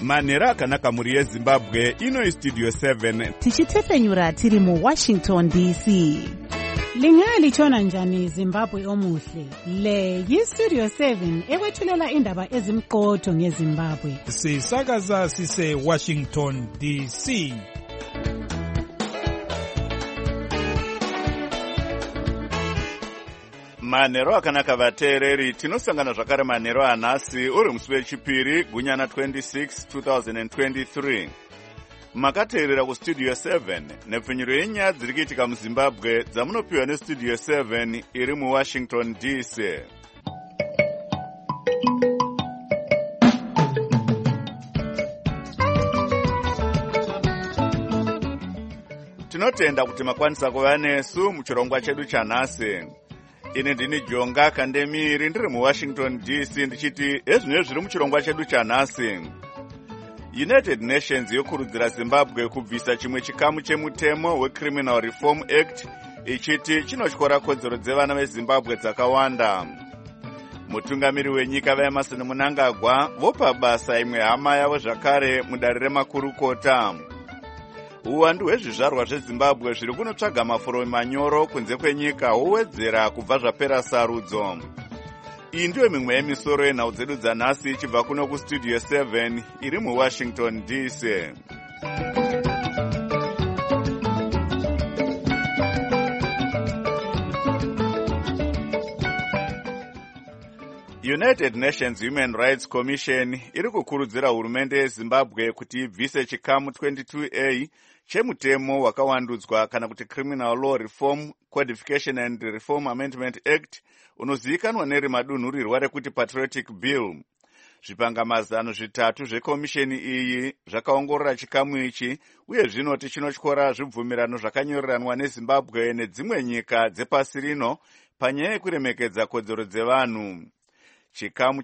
manhero akanaka mhuri yezimbabwe. Ino Studio 7 tichitefenyura tiri muWashington DC. Lingalitshona njani Zimbabwe omuhle? Le yiStudio 7 ekwethulela indaba ezimqotho ngeZimbabwe. Sisakaza sise Washington DC. manhero akanaka vateereri, tinosangana zvakare manhero anhasi uri musi wechipiri gunyana 26 2023. makateerera kuStudio 7 nepfenyuro yenyaya dziri kuitika muZimbabwe dzamunopiwa neStudio 7 iri muWashington DC. tinotenda kuti makwanisa kuva nesu muchirongwa chedu chanhasi. Ini ndini Jonga Kandemiri ndiri muWashington DC ndichiti ezvinezvi zviri muchirongwa chedu chanhasi. United Nations yokurudzira Zimbabwe kubvisa chimwe chikamu chemutemo weCriminal Reform Act ichiti chinotyora kodzero dzevana veZimbabwe dzakawanda. Mutungamiri wenyika vaEmerson Mnangagwa vopa basa imwe hama yavo zvakare mudare remakurukota. Uwandu hwezvizvarwa zveZimbabwe zviri kunotsvaga mafuro manyoro kunze kwenyika hwowedzera kubva zvapera sarudzo. Iyi ndiyo mimwe yemisoro yenhau dzedu dzanhasi ichibva kuno kuStudio 7 iri muWashington DC. United Nations Human Rights Commission iri kukurudzira hurumende yeZimbabwe kuti ibvise chikamu 22A chemutemo wakawandudzwa kana kuti Criminal Law Reform Codification and Reform Amendment Act unozivikanwa nerimadunhurirwa rekuti Patriotic Bill. Zvipangamazano zvitatu zvekomisheni iyi zvakaongorora chikamu ichi uye zvinoti chinotyora zvibvumirano zvakanyoreranwa neZimbabwe nedzimwe nyika dzepasi rino panyaya yekuremekedza kodzero dzevanhu. Chikamu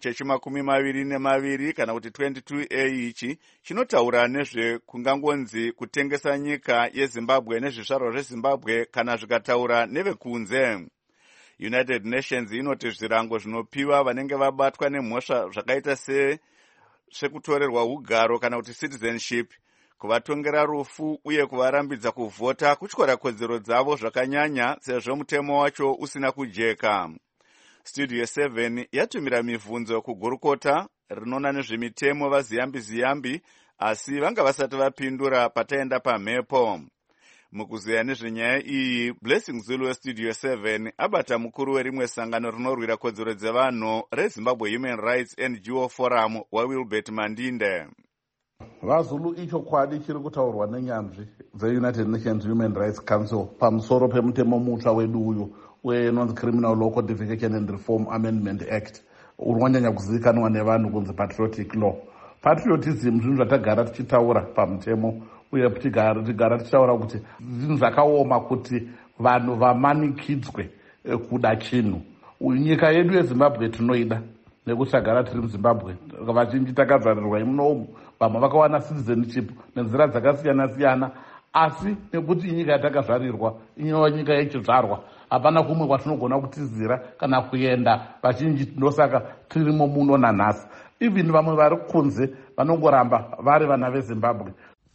che22 kana kuti 22A ichi chinotaura nezvekungangonzi kutengesa nyika yeZimbabwe nezvizvarwa zveZimbabwe kana zvikataura nevekunze. United Nations inoti zvirango zvinopiwa vanenge vabatwa nemhosva zvakaita sekutorerwa ugaro kana kuti citizenship, kuvatongera rufu uye kuvarambidza kuvhota kutyora kodzero dzavo zvakanyanya sezvo mutemo wacho usina kujeka. Studio 7 yatumira mibvunzo kugurukota rinona nezvemitemo vaziyambi asi vanga vasati vapindura pataenda pamhepo. Mukuziya nezvenyaya iyi, Blessing Zulu weStudio 7 abata mukuru werimwe sangano rinorwira kodzero dzevanhu reZimbabwe Human Rights NGO Forum waWilbert Mandinde. VaZulu ichokwadi chiri kutaurwa nenyanzvi dzeUnited Nations Human Rights Council pamusoro pemutemo mutsva wedu uyu unonzi Criminal Law Codification and Reform Amendment Act unonyanya kuzivikanwa nevanhu kunzi Patriotic Law. Patriotism zvinhu zvatagara tichitaura pamutemo uye tigara tichitaura kuti zvinhu zvakaoma kuti vanhu vamanikidzwe kuda chinhu. Nyika yedu yeZimbabwe tinoida nekuti tagara tiri muZimbabwe, vazhinji takazvarirwa imunomu, vamwe vakawana citizenship nenzira dzakasiyana-siyana, asi nekuti inyika yatakazvarirwa inova nyika yechizvarwa, hapana kumwe kwatinogona kutizira kana kuenda vazhinji, ndosaka tirimo muno nanhasi. Even vamwe vari kunze vanongoramba vari vana veZimbabwe.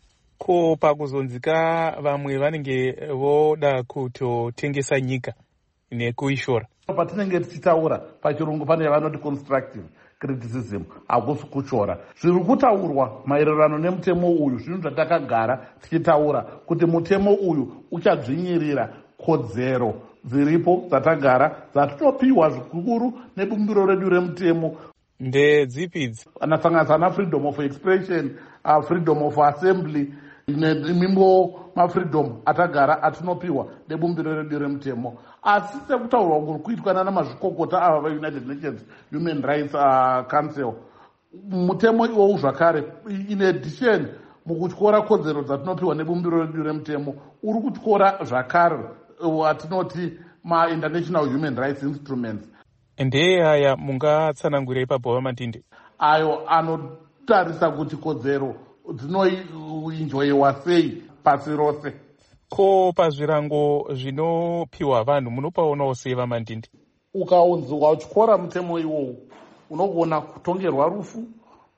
Ko pakuzonzika vamwe vanenge voda kutotengesa nyika nekuishora. Patinenge tichitaura pachirungu pane vanoti constructive criticism, hakusi kuchora. Zviri kutaurwa maererano nemutemo uyu zvinhu zvatakagara tichitaura kuti mutemo uyu uchadzvinyirira kodzero dziripo dzatagara dzatinopiwa zvikuru nebumbiro redu remutemo. Ndedzipidzi anasanganisa na freedom of expression, freedom of assembly nemimwe mafreedom atagara atinopiwa nebumbiro redu remutemo. Asi sekutaurwa kuri kuitwa nana mazvikokota ava vaUnited Nations Human Rights Council, mutemo iwowu zvakare in addition mukutyora kodzero dzatinopiwa nebumbiro redu remutemo uri kutyora zvakare watinoti ma-international human rights instruments. Ndeye aya mungatsanangura ipapo Mandinde? Ayo anotarisa kuti kodzero dzinoenjoyiwa sei pasi rose. Ko pazvirango zvinopiwa vanhu munopaonawo sei Mandinde? Ukaunzi watyora mutemo iwowu unogona kutongerwa rufu,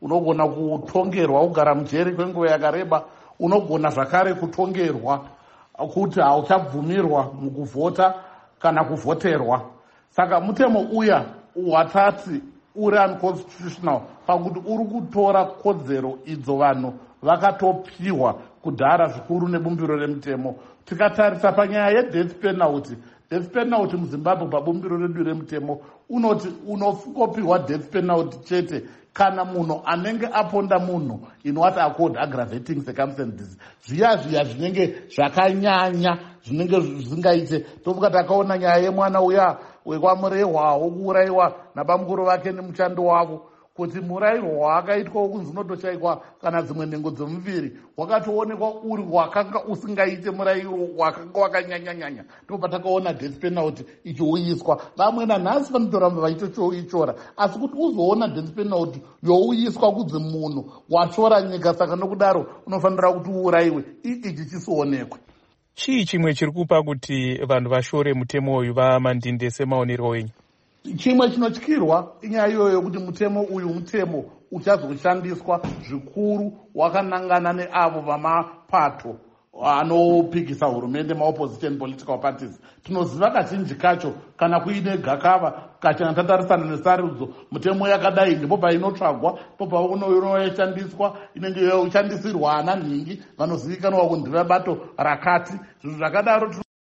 unogona kutongerwa kugara mujeri kwenguva yakareba, unogona zvakare kutongerwa kuti hauchabvumirwa mukuvhota kana kuvhoterwa. Saka mutemo uya watati uri unconstitutional pakuti uri kutora kodzero idzo vanhu vakatopiwa kudhara zvikuru nebumbiro remutemo. Tikatarisa panyaya yedeath penalty, death penalty muZimbabwe pabumbiro redu remutemo unoti unopiwa death penalty chete kana munhu anenge aponda munhu in what are called aggravating circumstances, zviya zvinenge zvakanyanya zvinenge zvisingaite. Tovuka takaona nyaya yemwana uya wekwamurehwa wokuurayiwa nabamukuru vake nemushando wavo, kuti murayiro waakaitwa wokunzi unotoshayikwa kana dzimwe nhengo dzemuviri wakatoonekwa uri wakanga usingaite murayiro wakanga wakanyanyanyanya. Ndipo patakaona death penalty ichiuyiswa. Vamwe nanhasi vanotoramba vachitoichora, asi kuti uzoona death penalty youyiswa kunzi munhu wachora nyika, saka nokudaro unofanira kuti uurayiwe, ichi chisionekwe. Chii chimwe chiri kupa kuti vanhu vashore mutemo uyu vaMandinde semaonero enyu? Chimwe chinotyirwa inyaya iyoyo kuti mutemo uyu mutemo uchazoshandiswa zvikuru wakanangana neavo vamapato anopikisa hurumende, maopposition political parties. Tinoziva kazhinji kacho kana kuine gakava kachena tatarisana nesarudzo mutemo yakadai ndipo painotsvagwa, po paunoyoshandiswa inenge yoshandisirwa ana nhingi vanozivikanwa kuti ndevebato rakati. Zvinhu zvakadaro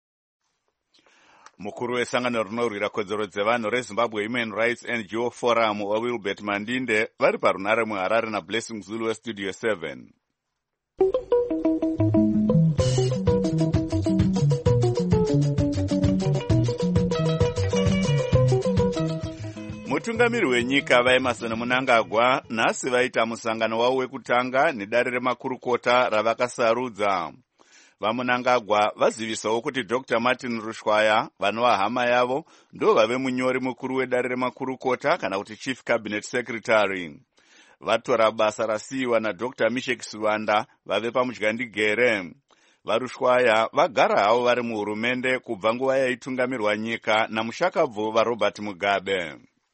mukuru wesangano rinorwira kodzero dzevanhu reZimbabwe Human Rights NGO Forum waWilbert Mandinde vari parunare muHarare naBlessing Zulu weStudio 7. Mutungamiri wenyika vaEmerson Mnangagwa nhasi vaita musangano wavo wekutanga nedare remakurukota ravakasarudza. VaMnangagwa vazivisawo kuti Dr. Martin Rushwaya vanova hama yavo ndo vave munyori mukuru wedare remakurukota kana kuti Chief Cabinet Secretary. Vatora basa rasiyiwa naDr. Mishek Sivanda vave pamudyandigere. VaRushwaya vagara havo vari muhurumende kubva nguva yaitungamirwa nyika namushakabvu vaRobert Mugabe.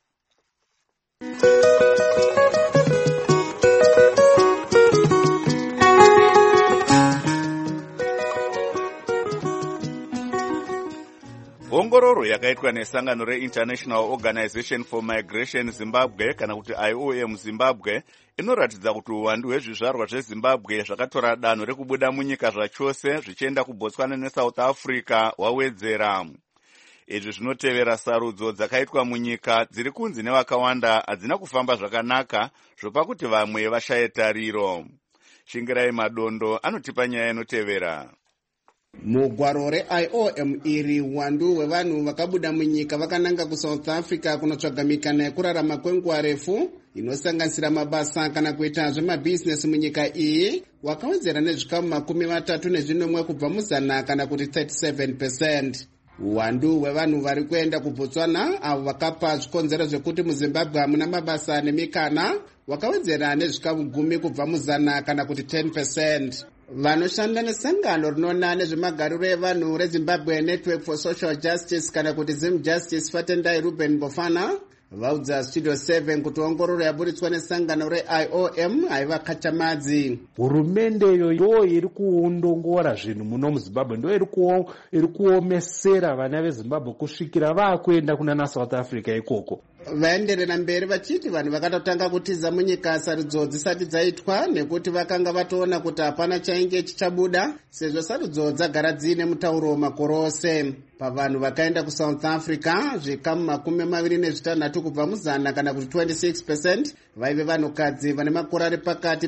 Ongororo yakaitwa nesangano reInternational Organization for Migration Zimbabwe kana kuti IOM Zimbabwe inoratidza kuti uwandu hwezvizvarwa zveZimbabwe zvakatora danho rekubuda munyika zvachose zvichienda kuBotswana neSouth Africa hwawedzera. Izvi zvinotevera sarudzo dzakaitwa munyika dziri kunzi nevakawanda hadzina kufamba zvakanaka zvopa kuti vamwe vashaye tariro. Shingirai Madondo anotipa nyaya inotevera. Mugwaro reIOM iri uwandu hwevanhu vakabuda munyika vakananga kuSouth Africa kunotsvaga mikana yekurarama kwenguva refu inosanganisira mabasa kana kuita zvemabhizinesi munyika iyi wakawedzera nezvikamu 34 kubva muzana kana kuti 37%. Uwandu hwevanhu vari kuenda kuBotswana avo vakapa zvikonzero zvekuti muZimbabwe hamuna mabasa nemikana wakawedzera nezvikamu 10 kubva muzana kana kuti 10%. Vanoshanda nesangano rinoona nezvemagariro evanhu reZimbabwe Network for Social Justice kana kuti ZimJustice Fatendai Ruben Bofana vaudza Studio 7 kuti ongororo yaburitswa nesangano reIOM haiva kachamadzi. Hurumende iyo ndo iri kuondongora zvinhu muno muZimbabwe, ndo iri kuomesera vana veZimbabwe kusvikira vakuenda kuna South Africa ikoko. Vaenderera mberi vachiti vanhu vakatotanga kutiza munyika sarudzo dzisati dzaitwa nekuti vakanga vatoona kuti hapana chainge chichabuda sezvo sarudzo dzagara dziine mutauro makore ose. Pavanhu vakaenda kuSouth Africa zvikamu 26 kubva muzana kana kuti 26% vaive vanhukadzi vane makore ari pakati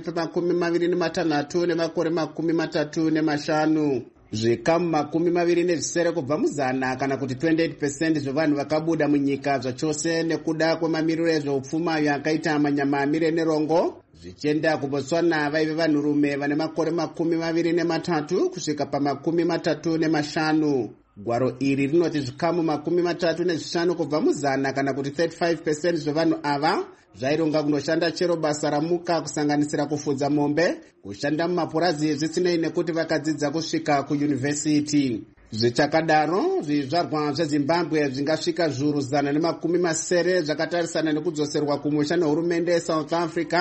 pe26 nemakore 35. Zvikamu 27 kubva muzana kana kuti 28% zvevanhu vakabuda munyika zvachose nekuda kwemamiriro ezveupfuma yakaita manyamamire nerongo zvichienda kuBotswana vaive vanhurume vane makore 23 kusvika pa35. Gwaro iri rinoti zvikamu 35 kubva muzana kana kuti 35% zvevanhu ava zvaironga kunoshanda chero basa ramuka kusanganisira kufudza mombe, kushanda mumapurazi zvisinei nekuti vakadzidza kusvika kuyunivhesiti. Zvichakadaro zvizvarwa zveZimbabwe zvingasvika zviuru 170 zvakatarisana nekudzoserwa kumusha nehurumende yeSouth Africa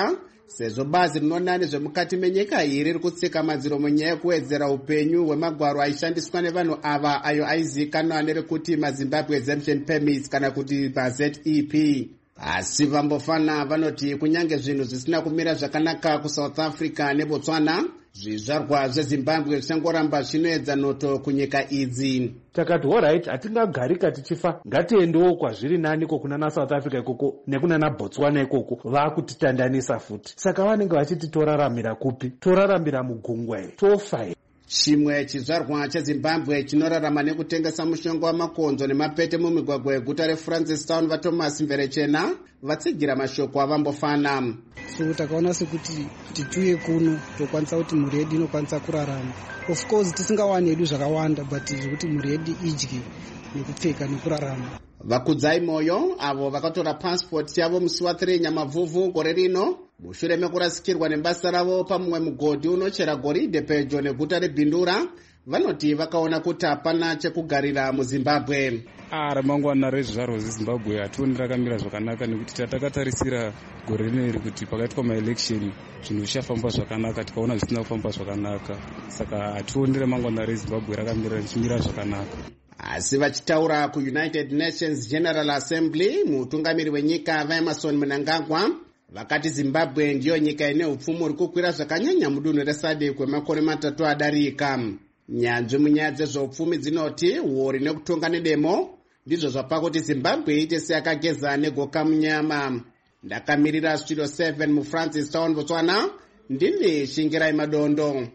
sezvo bazi rinoona nezvemukati menyika iyi riri kutsika madziro munyaya yekuwedzera upenyu hwemagwaro aishandiswa nevanhu ava ayo aizivikanwa nerekuti maZimbabwe Exemption Permits kana kuti maZEP. Asi Vambofana vanoti kunyange zvinhu zvisina kumira zvakanaka kuSouth Africa neBotswana, zvizvarwa zveZimbabwe zvichangoramba zvinoedza noto kunyika idzi. Takati alright, hatingagarika tichifa, ngatiendewo kwazviri naniko kuna South Africa ikoko nekuna Botswana ikoko vakutitandanisa futi. Saka vanenge vachiti toraramira kupi? Toraramira mugungwa here? Tofa here? Chimwe chizvarwa cheZimbabwe chinorarama nekutengesa mushonga wamakonzo nemapete mumigwagwa yeguta reFrancistown vaThomas Mverechena vatsigira mashoko aVambofana. So takaona sekuti tiuye kuno tokwanisa kuti mhuri yedu inokwanisa kurarama. Of course tisingawani hedu zvakawanda, but zvekuti mhuri yedu idye nekupfeka nekurarama. Vakudzai Moyo avo vakatora passport yavo musi wa3 Nyamavhuvhu gore rino mushure mekurasikirwa nebasa ravo pamumwe mugodhi unochera goridhe pedyo neguta reBhindura, vanoti vakaona kuti hapana chekugarira muZimbabwe. Ramangwana rezvizvarwa zveZimbabwe hationi rakamira zvakanaka nekuti takatarisira gore rineri kuti pakaitwa maelection zvinhu zvichafamba zvakanaka, tikaona zvisina kufamba zvakanaka. Saka hationi ramangwana reZimbabwe rakamira richimira zvakanaka. Asi vachitaura kuUnited Nations General Assembly, mutungamiri wenyika vaEmerson Mnangagwa vakati Zimbabwe ndiyo nyika ine upfumi uri kukwira zvakanyanya mudunhu reSADC kwemakore 3 adarika. Nyanzvi munyaya dzezveupfumi dzinoti uori nekutonga nedemo ndizvo zvapa kuti Zimbabwe iite seyakageza negoka munyama. Ndakamirira Studio 7 muFrancistown, Botswana, ndini Shingirai Madondo.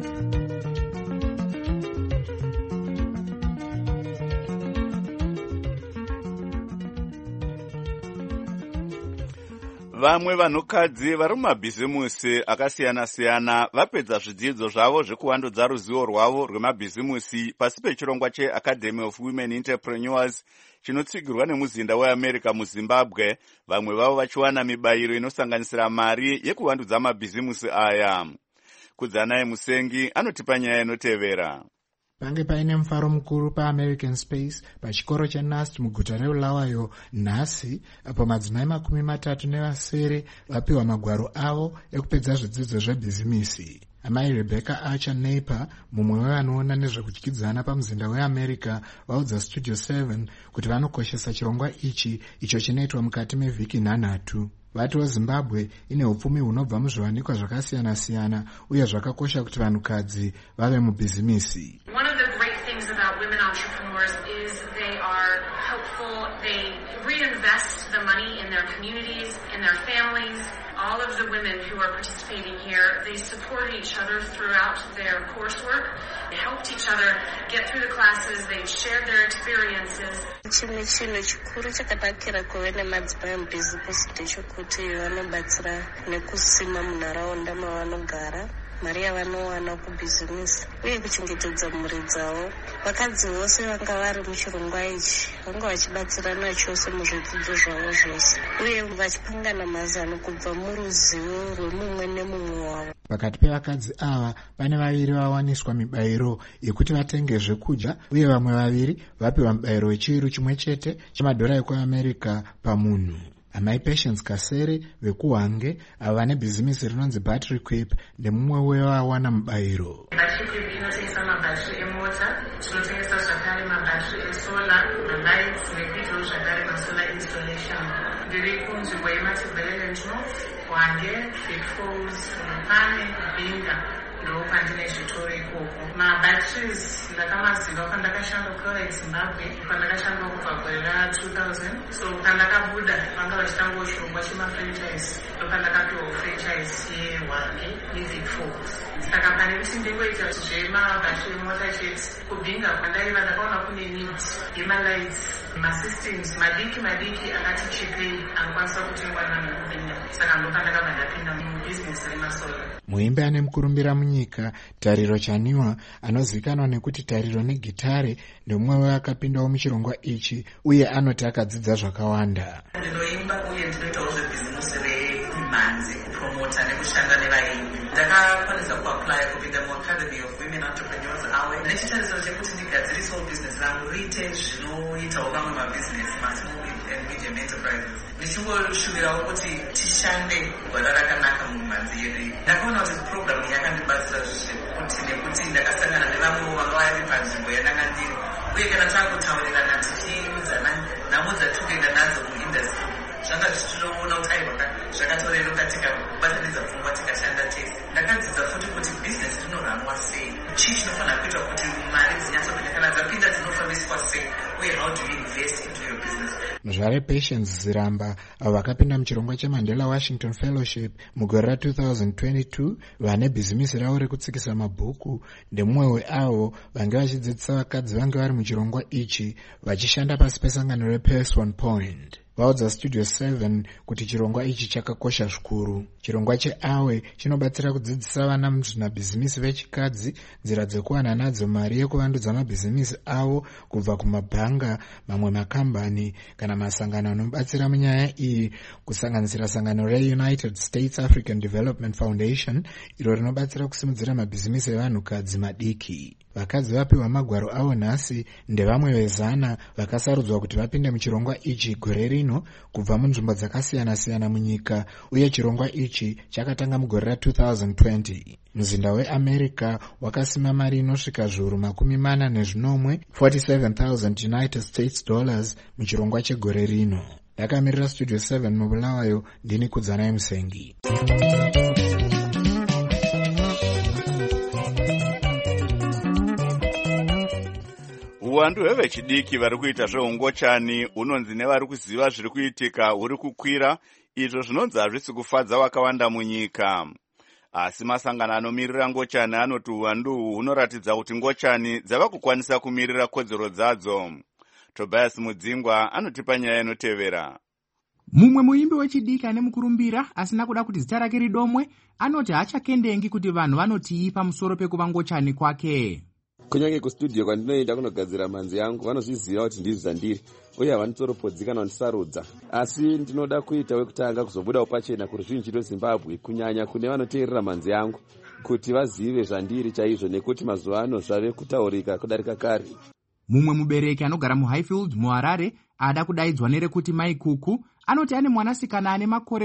Vamwe vanhukadzi vari mumabhizimusi akasiyana-siyana vapedza zvidzidzo zvavo zvekuvandudza ruzivo rwavo rwemabhizimusi pasi pechirongwa cheAcademy of Women Entrepreneurs chinotsigirwa nemuzinda weAmerica muZimbabwe, vamwe vavo vachiwana mibayiro inosanganisira mari yekuvandudza mabhizimusi aya. Kudzanaye Musengi anotipa nyaya inotevera. Pange paine mufaro mukuru paAmerican Space pachikoro cheNUST muguta reBulawayo nhasi, apo madzimai 37 vapiwa magwaro avo ekupedza zvidzidzo zvebhizimisi. Amai Rebecca Archer Naper, mumwe wevanoona nezvekudyidzana pamuzinda weAmerica, vaudza Studio 7 kuti vanokoshesa chirongwa icho chinoitwa mukati mevhiki 3. Vatiwo Zimbabwe ine upfumi hunobva muzviwanikwa zvakasiyana-siyana uye zvakakosha kuti vanhukadzi vave mubhizimisi. One of the great things about women entrepreneurs is they are helpful. They reinvest the money in their communities, in their families. All of the women who are participating here, they supported each other throughout their coursework. They helped each other get through the classes. They shared their experiences. Chimwe chinhu chikuru chakanakira kuve nemadzimai mubhizimusi ndechekuti vanobatsira nekusima munharaunda mavanogara, mari yavanowana kubhizimisi uye kuchengetedza mhuri dzavo. Vakadzi vose vanga vari muchirongwa ichi vanga vachibatsirana chose muzvidzidzo zvavo zvose uye vachipangana mazano kubva muruzivo rwemumwe nemumwe wavo. Pakati pevakadzi ava pane 2 vawaniswa mibayiro yekuti vatenge zvekudya uye vamwe 2 vapiwa mubayiro wechiuru chimwe chete chemadhora ekuAmerica pamunhu. Amai Patience Kasere vekuHwange ava vane bhizimisi rinonzi Battery Quip ndemumwe wevawana mubayiro. Battery Quip inotengesa mabhatiri emota, tinotengesa zvakare mabhatiri esolar, malights nekuitawo zvakare masolar installation. Ndiri kunzvimbo yeMatabeleland North, Hwange, Big Falls, Mupane, Binga ndo pandine zvitoro ikoko. Mabatteries ndakamaziva pandakashanda kuCorrect Zimbabwe, pandakashanda kubva gore ra2000. So pandakabuda vanga vachitangawo chirongwa chemafranchise, ndo pandakapiwa franchise yeHwange neBig Falls. Saka pane kuti ndingoita zvemabattery emota chete, kubhinga kwandaiva ndakaona kune need yemalights, masystems madiki akati chipei anokwanisa kutengwa navanhu kubhinga. Saka ndo pandakabva ndapinda mubhizinesi remasolar. Muimbi ane mukurumbira munyika Tariro Chaniwa anozivikanwa nekuti Tariro neGitare ndemumwe weakapindawo muchirongwa ichi uye anoti akadzidza zvakawanda. Ndinoimba uye ndinoitawo zvebhizinesi remhanzi, kupromota nekushanda nevaimbi. Ndakakwanisa kuapply kupinda muAcademy of Women Entrepreneurs awe nechitarisiro chekuti ndigadzirisewo bhizinesi rangu riite zvinoitawo vamwe mabhizinesi masmall and medium enterprises. Ndichingoshuwirawo kuti tishande gwara rakanaka mumhanzi yedu. Ndakaona kuti program yakandibatsira zvekuti nekuti ndakasangana nevamwe vanga vari panzvimbo yandanga ndiri, uye kana takutaurirana tichiudzana nhamo dzatinoenda nadzo muindustry zvanga zvichitoona kuti aiwa zvakatoreruka tikabatanidza pfungwa tikashanda tese. Ndakadzidza futi kuti bhizinesi rinoranwa sei, chii chinofanira kuitwa kuti mari dzinyatsokuita kana dzapinda dzinofambiswa sei, uye how do you invest into your business. Muzvare Patience Ziramba avo vakapinda muchirongwa cheMandela Washington Fellowship mugore ra2022 vane bhizimisi ravo rekutsikisa mabhuku ndemumwe weavo vange vachidzidzisa vakadzi vange vari muchirongwa ichi vachishanda pasi pesangano rePace One Point. Vaudza Studio 7 kuti chirongwa ichi chakakosha zvikuru. Chirongwa cheAwe chinobatsira kudzidzisa vana muzvinabhizimisi vechikadzi nzira dzekuwana nadzo mari yekuvandudza mabhizimisi avo kubva kumabhanga, mamwe makambani kana masangano anobatsira munyaya iyi, kusanganisira sangano reUnited States African Development Foundation iro rinobatsira kusimudzira mabhizimisi evanhukadzi madiki. Vakadzi vapiwa magwaro avo nhasi ndevamwe vezana vakasarudzwa kuti vapinde muchirongwa ichi gore rino kubva munzvimbo dzakasiyana-siyana munyika, uye chirongwa ichi chakatanga mugore ra2020. Muzinda weAmerica wakasima mari inosvika zviuru 40 $47,000 United States dollars muchirongwa chegore rino. Ndakamirira Studio 7 mubulawayo, ndini Kudzanai Musengi. Uwandu hwevechidiki vari kuita zveungochani unonzi nevari kuziva zviri kuitika huri kukwira, izvo zvinonzi hazvisi kufadza vakawanda munyika. Asi masangano anomirira ngochani anoti uwandu uhu hunoratidza kuti ngochani dzava kukwanisa kumirira kodzero dzadzo. Tobias Mudzingwa anotipa nyaya inotevera. Mumwe muimbi wechidiki ane mukurumbira asina kuda kuti zita rake ridomwe anoti hachakendengi kuti vanhu vanotii pamusoro pekuva ngochani kwake. Kunyange kustudio kwandinoenda kunogadzira manzi yangu vanozviziva kuti ndiri zvandiri, uye havanitoropodzi kana vandisarudza. Asi ndinoda kuita wekutanga kuzobudawo pachena kuruzhinji rweZimbabwe, kunyanya kune vanoteerera manzi yangu, kuti vazive zvandiri chaizvo, nekuti mazuva ano zvave kutaurika kudarika kare. Mumwe mubereki anogara muHighfield muHarare ada kudaidzwa nerekuti Mai Kuku anoti ane mwanasikana ane makore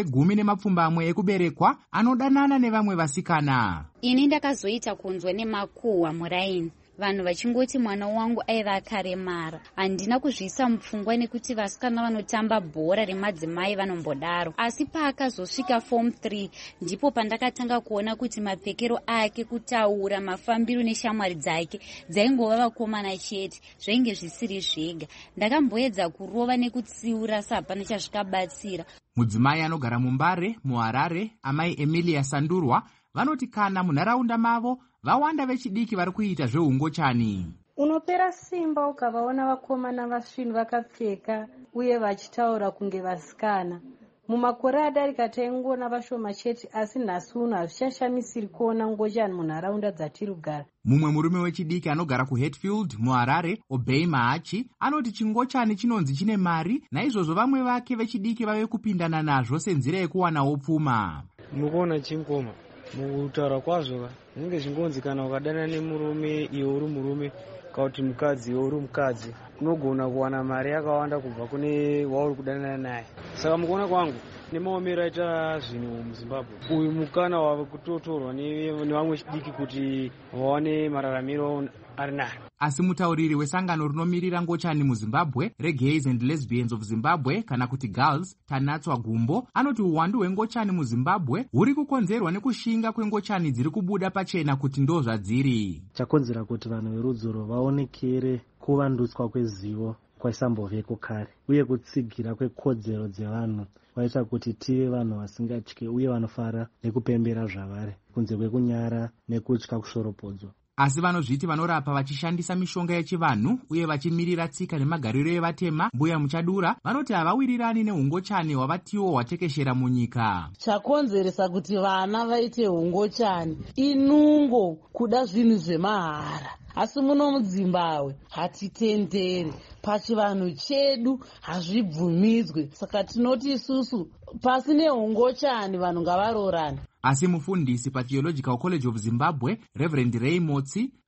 10 ekuberekwa anodanana nevamwe vasikana. Ini ndakazoita kunzwa nemakuhwa muraini, vanhu vachingoti mwana wangu aiva akaremara. Handina kuzviisa mupfungwa nekuti vasikana vanotamba bhora remadzimai vanombodaro. Asi paakazosvika form 3 ndipo pandakatanga kuona kuti mapfekero ake, kutaura, mafambiro neshamwari dzake dzaingova vakomana chete, zvainge zvisiri zvega. Ndakamboedza kurova nekutsiura sapana chazvikabatsira. Mudzimai anogara muMbare muHarare, amai Emilia Sandurwa, vanoti kana munharaunda mavo vawanda vechidiki vari kuita zveungochani. Unopera simba ukavaona vakomana vasvinu vakapfeka uye vachitaura kunge vasikana. Mumakore adarika taingoona vashoma chete, asi nhasi uno hazvichashamisiri kuona ngochani munharaunda dzatiri kugara. Mumwe murume wechidiki anogara kuHatfield muHarare, Obey Mahachi, anoti chingochani chinonzi chine mari, naizvozvo vamwe vake vechidiki vave kupindana nazvo senzira yekuwanawo pfuma. Mukuona chingoma mukutaura kwazvo zvinenge zvingonzi kana ukadana nemurume iwe uri murume, kana kuti mukadzi iwe uri mukadzi, unogona kuwana mari yakawanda kubva kune wauri kudanana naye. Saka mukuona kwangu nemaomero aita zvinhu muZimbabwe, uyu mukana wave kutotorwa nevamwe chidiki kuti vawane mararamiro ari nayo. Asi mutauriri wesangano rinomirira ngochani muZimbabwe, reGays and Lesbians of Zimbabwe kana kuti GALS, Tanatswa Gumbo, anoti uwandu hwengochani muZimbabwe huri kukonzerwa nekushinga kwengochani dziri kubuda pachena kuti ndo zvadziri. Chakonzera kuti vanhu verudziro vaonekere kuvandutswa kwezivo kwaisamboveko kare, uye kutsigira kwekodzero dzevanhu kwaita kuti tive vanhu vasingatyi uye vanofara nekupembera zvavari, kunze kwekunyara nekutya kushoropodzwa. Asi vanozviti vanorapa vachishandisa mishonga yechivanhu uye vachimirira tsika nemagariro evatema, mbuya muchadura, vanoti havawirirani neungochani hwavatiwo hwatekeshera munyika. Chakonzeresa kuti vana vaite ungochani inungo kuda zvinhu zvemahara. Asi muno muZimbabwe hatitenderi, pachivanhu chedu hazvibvumidzwe. Saka tinoti isusu pasi neungochani vanhu ngavarorane. Asi mufundisi paTheological College of Zimbabwe, Reverend Ray Motsi,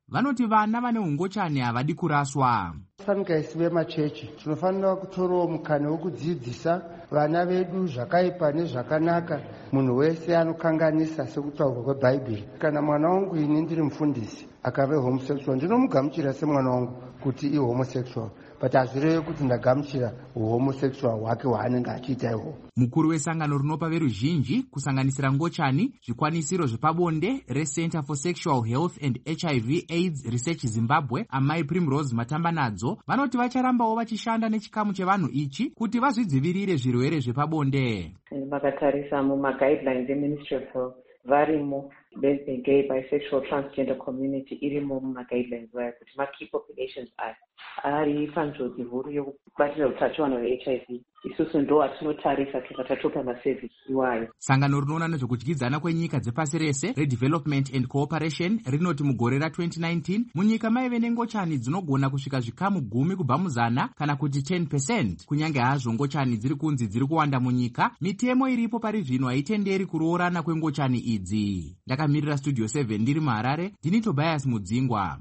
vanoti vana vane ungochani havadi kuraswa. Fanika isi vemachechi tinofanira kutorawo mukana wekudzidzisa vana vedu zvakaipa nezvakanaka. Munhu wese anokanganisa sekutaurwa kwebhaibheri. Kana mwana wangu ini ndiri mufundisi akave homosexual, ndinomugamuchira semwana wangu kuti ihomosexual, but hazvirevi kuti ndagamuchira uhomosexual hwake hwaanenge achiita ihwo. Mukuru wesangano rinopa veruzhinji kusanganisira ngochani zvikwanisiro zvepabonde reCenter for Sexual Health and HIV AIDS Research Zimbabwe, Amai Primrose Matambanadzo, vanoti vacharambawo vachishanda nechikamu chevanhu ichi kuti vazvidzivirire zvirwere zvepabonde. Vakatarisa mumaguidelines eMinistry of Health varimo lesbian, gay, bisexual, transgender community irimo mumaguidelines vayo kuti makey populations ari panjodzi huru yokubatira utachiona hweHIV. Isusu ndo atinotarisa tukatatopa masevhisi iwayo. Sangano rinoona nezvekudyidzana kwenyika dzepasi rese reDevelopment and Cooperation rinoti mugore ra2019 munyika maive nengochani dzinogona kusvika zvikamu 10 kubva muzana kana kuti 10%. Kunyange hazvo ngochani dziri kunzi dziri kuwanda munyika, mitemo iripo pari zvino haitenderi kuroorana kwengochani idzi. Ndakamirira Studio 7 ndiri muHarare, ndini Tobias Mudzingwa.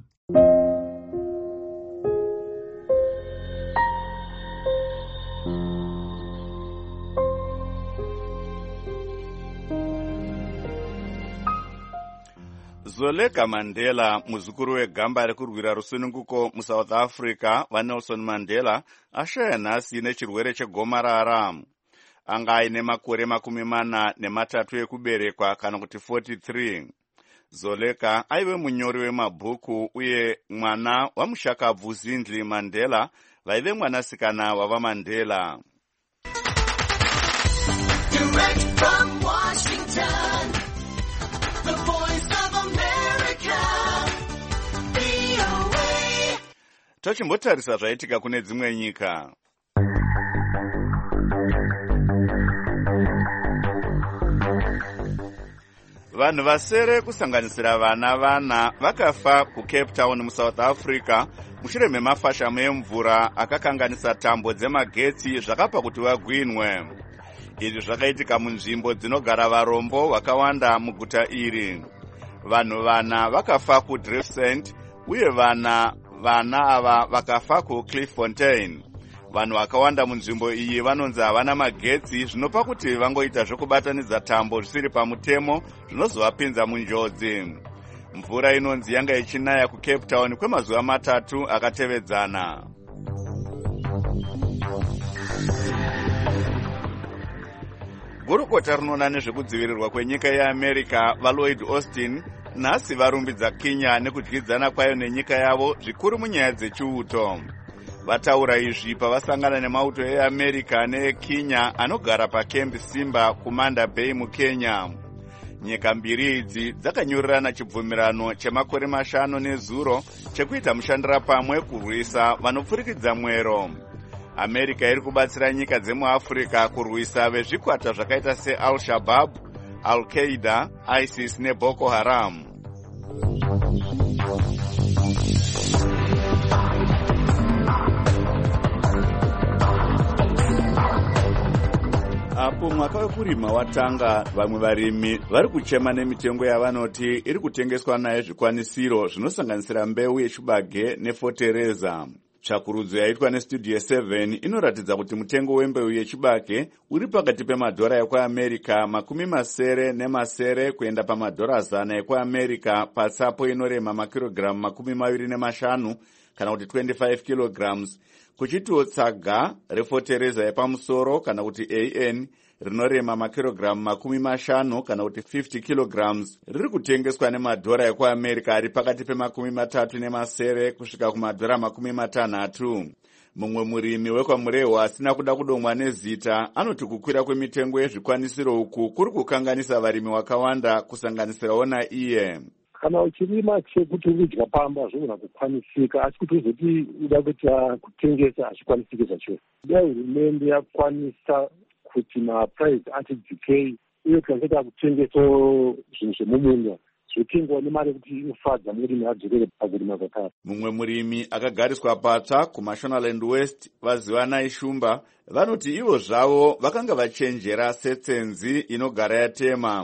Zoleka Mandela, muzukuru wegamba rekurwira rusununguko muSouth Africa vaNelson Mandela, ashaya nhasi nechirwere chegomarara. Anga aine makore 43 ekuberekwa kana kuti 43. Zoleka aive munyori wemabhuku uye mwana wamushakabvu Zindli Mandela vaive mwanasikana wavaMandela. Direct from Washington, the voice of America, VOA. Tochimbotarisa zvaitika kune dzimwe nyika. Vanhu vasere kusanganisira vana vakafa kuCape Town muSouth Africa mushure memafashamo emvura akakanganisa tambo dzemagetsi zvakapa kuti vagwinwe. Izvi zvakaitika munzvimbo dzinogara varombo vakawanda muguta iri. Vanhu vana vakafa kuDriftssend uye vana ava vakafa kuClifffontein. Vanhu vakawanda munzvimbo iyi vanonzi havana magetsi, zvinopa kuti vangoita zvokubatanidza tambo zvisiri pamutemo zvinozovapinza munjodzi. Mvura inonzi yanga ichinaya kuCape Town kwemazuva 3 akatevedzana. Gurukota rinoona nezvekudzivirirwa kwenyika yeAmerica vaLloyd Austin nhasi varumbidza Kenya nekudyidzana kwayo nenyika yavo zvikuru munyaya dzechiuto. Vataura izvi pavasangana nemauto eAmerica neeKenya anogara paCamp Simba kuManda Bay muKenya. Nyika mbiri idzi dzakanyorerana chibvumirano chemakore 5 nezuro chekuita mushandira pamwe kurwisa vanopfurikidza mwero. America iri kubatsira nyika dzemuAfrica kurwisa vezvikwata zvakaita seAl-Shabaab, Al-Qaeda, ISIS neBoko Haram. Apo mwaka wekurima watanga, vamwe varimi vari kuchema nemitengo yavanoti iri kutengeswa nayo zvikwanisiro zvinosanganisira mbeu yechibage nefotereza. Tsvakurudzo yaitwa neStudio 7 inoratidza kuti mutengo wembeu yechibage uri pakati pemadhora ekuAmerica 70 kuenda pamadhora 100 ekuAmerica patsapo inorema makirogiramu 25 kana kuti 25 kilograms, kuchitiwo tsaga refotereza yepamusoro kana kuti AN rinorema makirogiramu 50 kana kuti 50 kilograms riri kutengeswa nemadhora ekuAmerica ari pakati pe30 kusvika kumadhora 60. Mumwe murimi wekwaMurewa asina kuda kudomwa nezita anoti kukwira kwemitengo yezvikwanisiro uku kuri kukanganisa varimi vakawanda kusanganisirawo naiye. Kana uchirima chekuti udya pamba zvogona kukwanisika, asi kuti uzoti uda kuita kutengesa hazvikwanisiki zvacho. Dai hurumende yakwanisa kuti maprice atidzikei uye kukaita kutengesa zvinhu zvemumunda zvotengwa nemari kuti inofadza murimi adzokere pakurima zvakare. Mumwe murimi akagariswa patsva kuMashonaland West vazivanai Shumba vanoti ivo zvavo vakanga vachenjera setsenzi inogara yatema.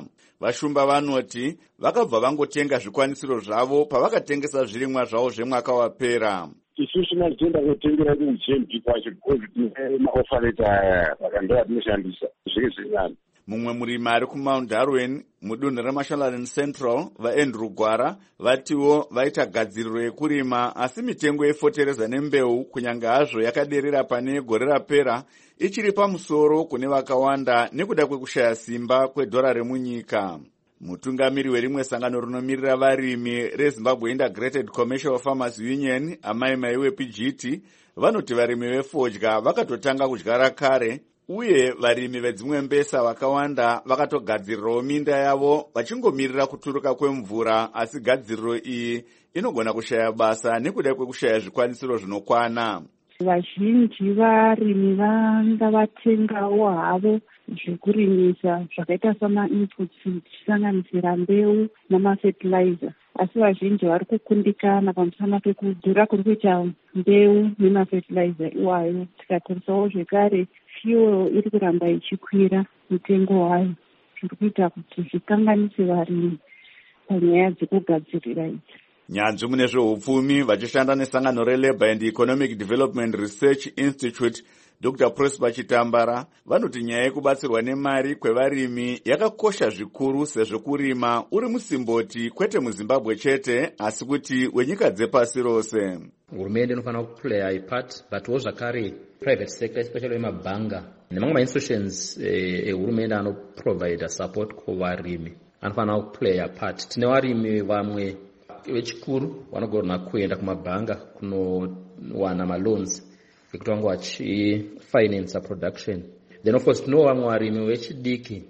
Vashumba vanoti vakabva vangotenga zvikwanisiro zvavo pavakatengesa zvirimwa zvavo zvemwaka wapera. Isusu tinotenda kutengera kuGMP kwacho because tine maofareta aya vakandova tinoshandisa zviri. Mumwe murimi ari kuMount Darwin mudunhu reMashonaland Central vaAndrew Gwara vatiwo vaita gadziriro yekurima, asi mitengo yefotereza nembeu kunyange hazvo yakaderera pane gore rapera ichiri pamusoro kune vakawanda nekuda kwekushaya simba kwedhora remunyika. Mutungamiri werimwe sangano rinomirira varimi reZimbabwe Integrated Commercial Farmers Union Amai Maiwe PGT vanoti varimi vefodya vakatotanga kudyara kare, uye varimi vedzimwe mbesa vakawanda vakatogadzirirawo minda yavo vachingomirira kuturuka kwemvura, asi gadziriro iyi inogona kushaya basa nekuda kwekushaya zvikwanisiro zvinokwana. Vazhinji varimi vanga vatengawo havo zvekurimisa zvakaita samainputs zvichisanganisira mbeu namafertilizer, asi vazhinji vari kukundikana pamusana pekudhura kuri kuita mbeu nemafertilizer iwayo. Tikatarisawo zvekare fuel iri kuramba ichikwira mutengo wayo, zviri kuita kuti zvikanganise varimi panyaya dzekugadzirira idzi. Nyanzvi mune zveupfumi vachishanda nesangano reLabour and Economic Development Research Institute Dr. Prosper Chitambara vanoti nyaya yekubatsirwa nemari kwevarimi yakakosha zvikuru, sezvo kurima uri musimboti kwete muZimbabwe chete asi kuti wenyika dzepasi rose. Hurumende inofanira kuplaya ipart, but zvakare private sector, especially mabhanga nemamwe institutions ehurumende anoprovide support kuvarimi anofanira kuplaya part. Tine varimi vamwe vechikuru vanogona kuenda kumabhanga kunowana maloans ekuti vange vachifinansa production. Then of course tino vamwe varimi vechidiki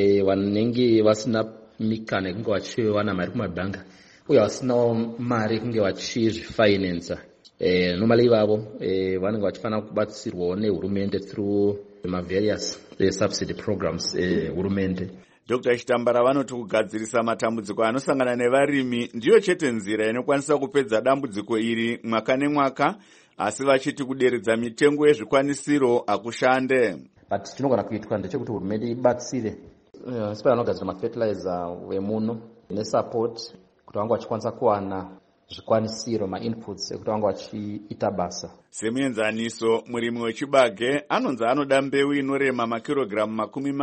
vanenge vasina mikana yekunge vachiwana mari kumabhanga uye vasinawo mari yekunge vachizvifinansa. Normally ivavo vanenge vachifanira kubatsirwawo nehurumende through various subsidy programs hurumende. Dr. Chitambara vanoti kugadzirisa matambudziko anosangana nevarimi ndiyo chete nzira inokwanisa kupedza dambudziko iri mwaka nemwaka, asi vachiti kuderedza mitengo yezvikwanisiro akushande. But chinogona kuitwa ndechekuti hurumende ibatsire sipa vanogadzira mafertilizer vemuno nesupport kuti vange vachikwanisa kuwana zvikwanisiro mainputs ekuti vange vachiita basa. Semuenzaniso, murimi wechibage anonzi anoda mbeu inorema makirogiramu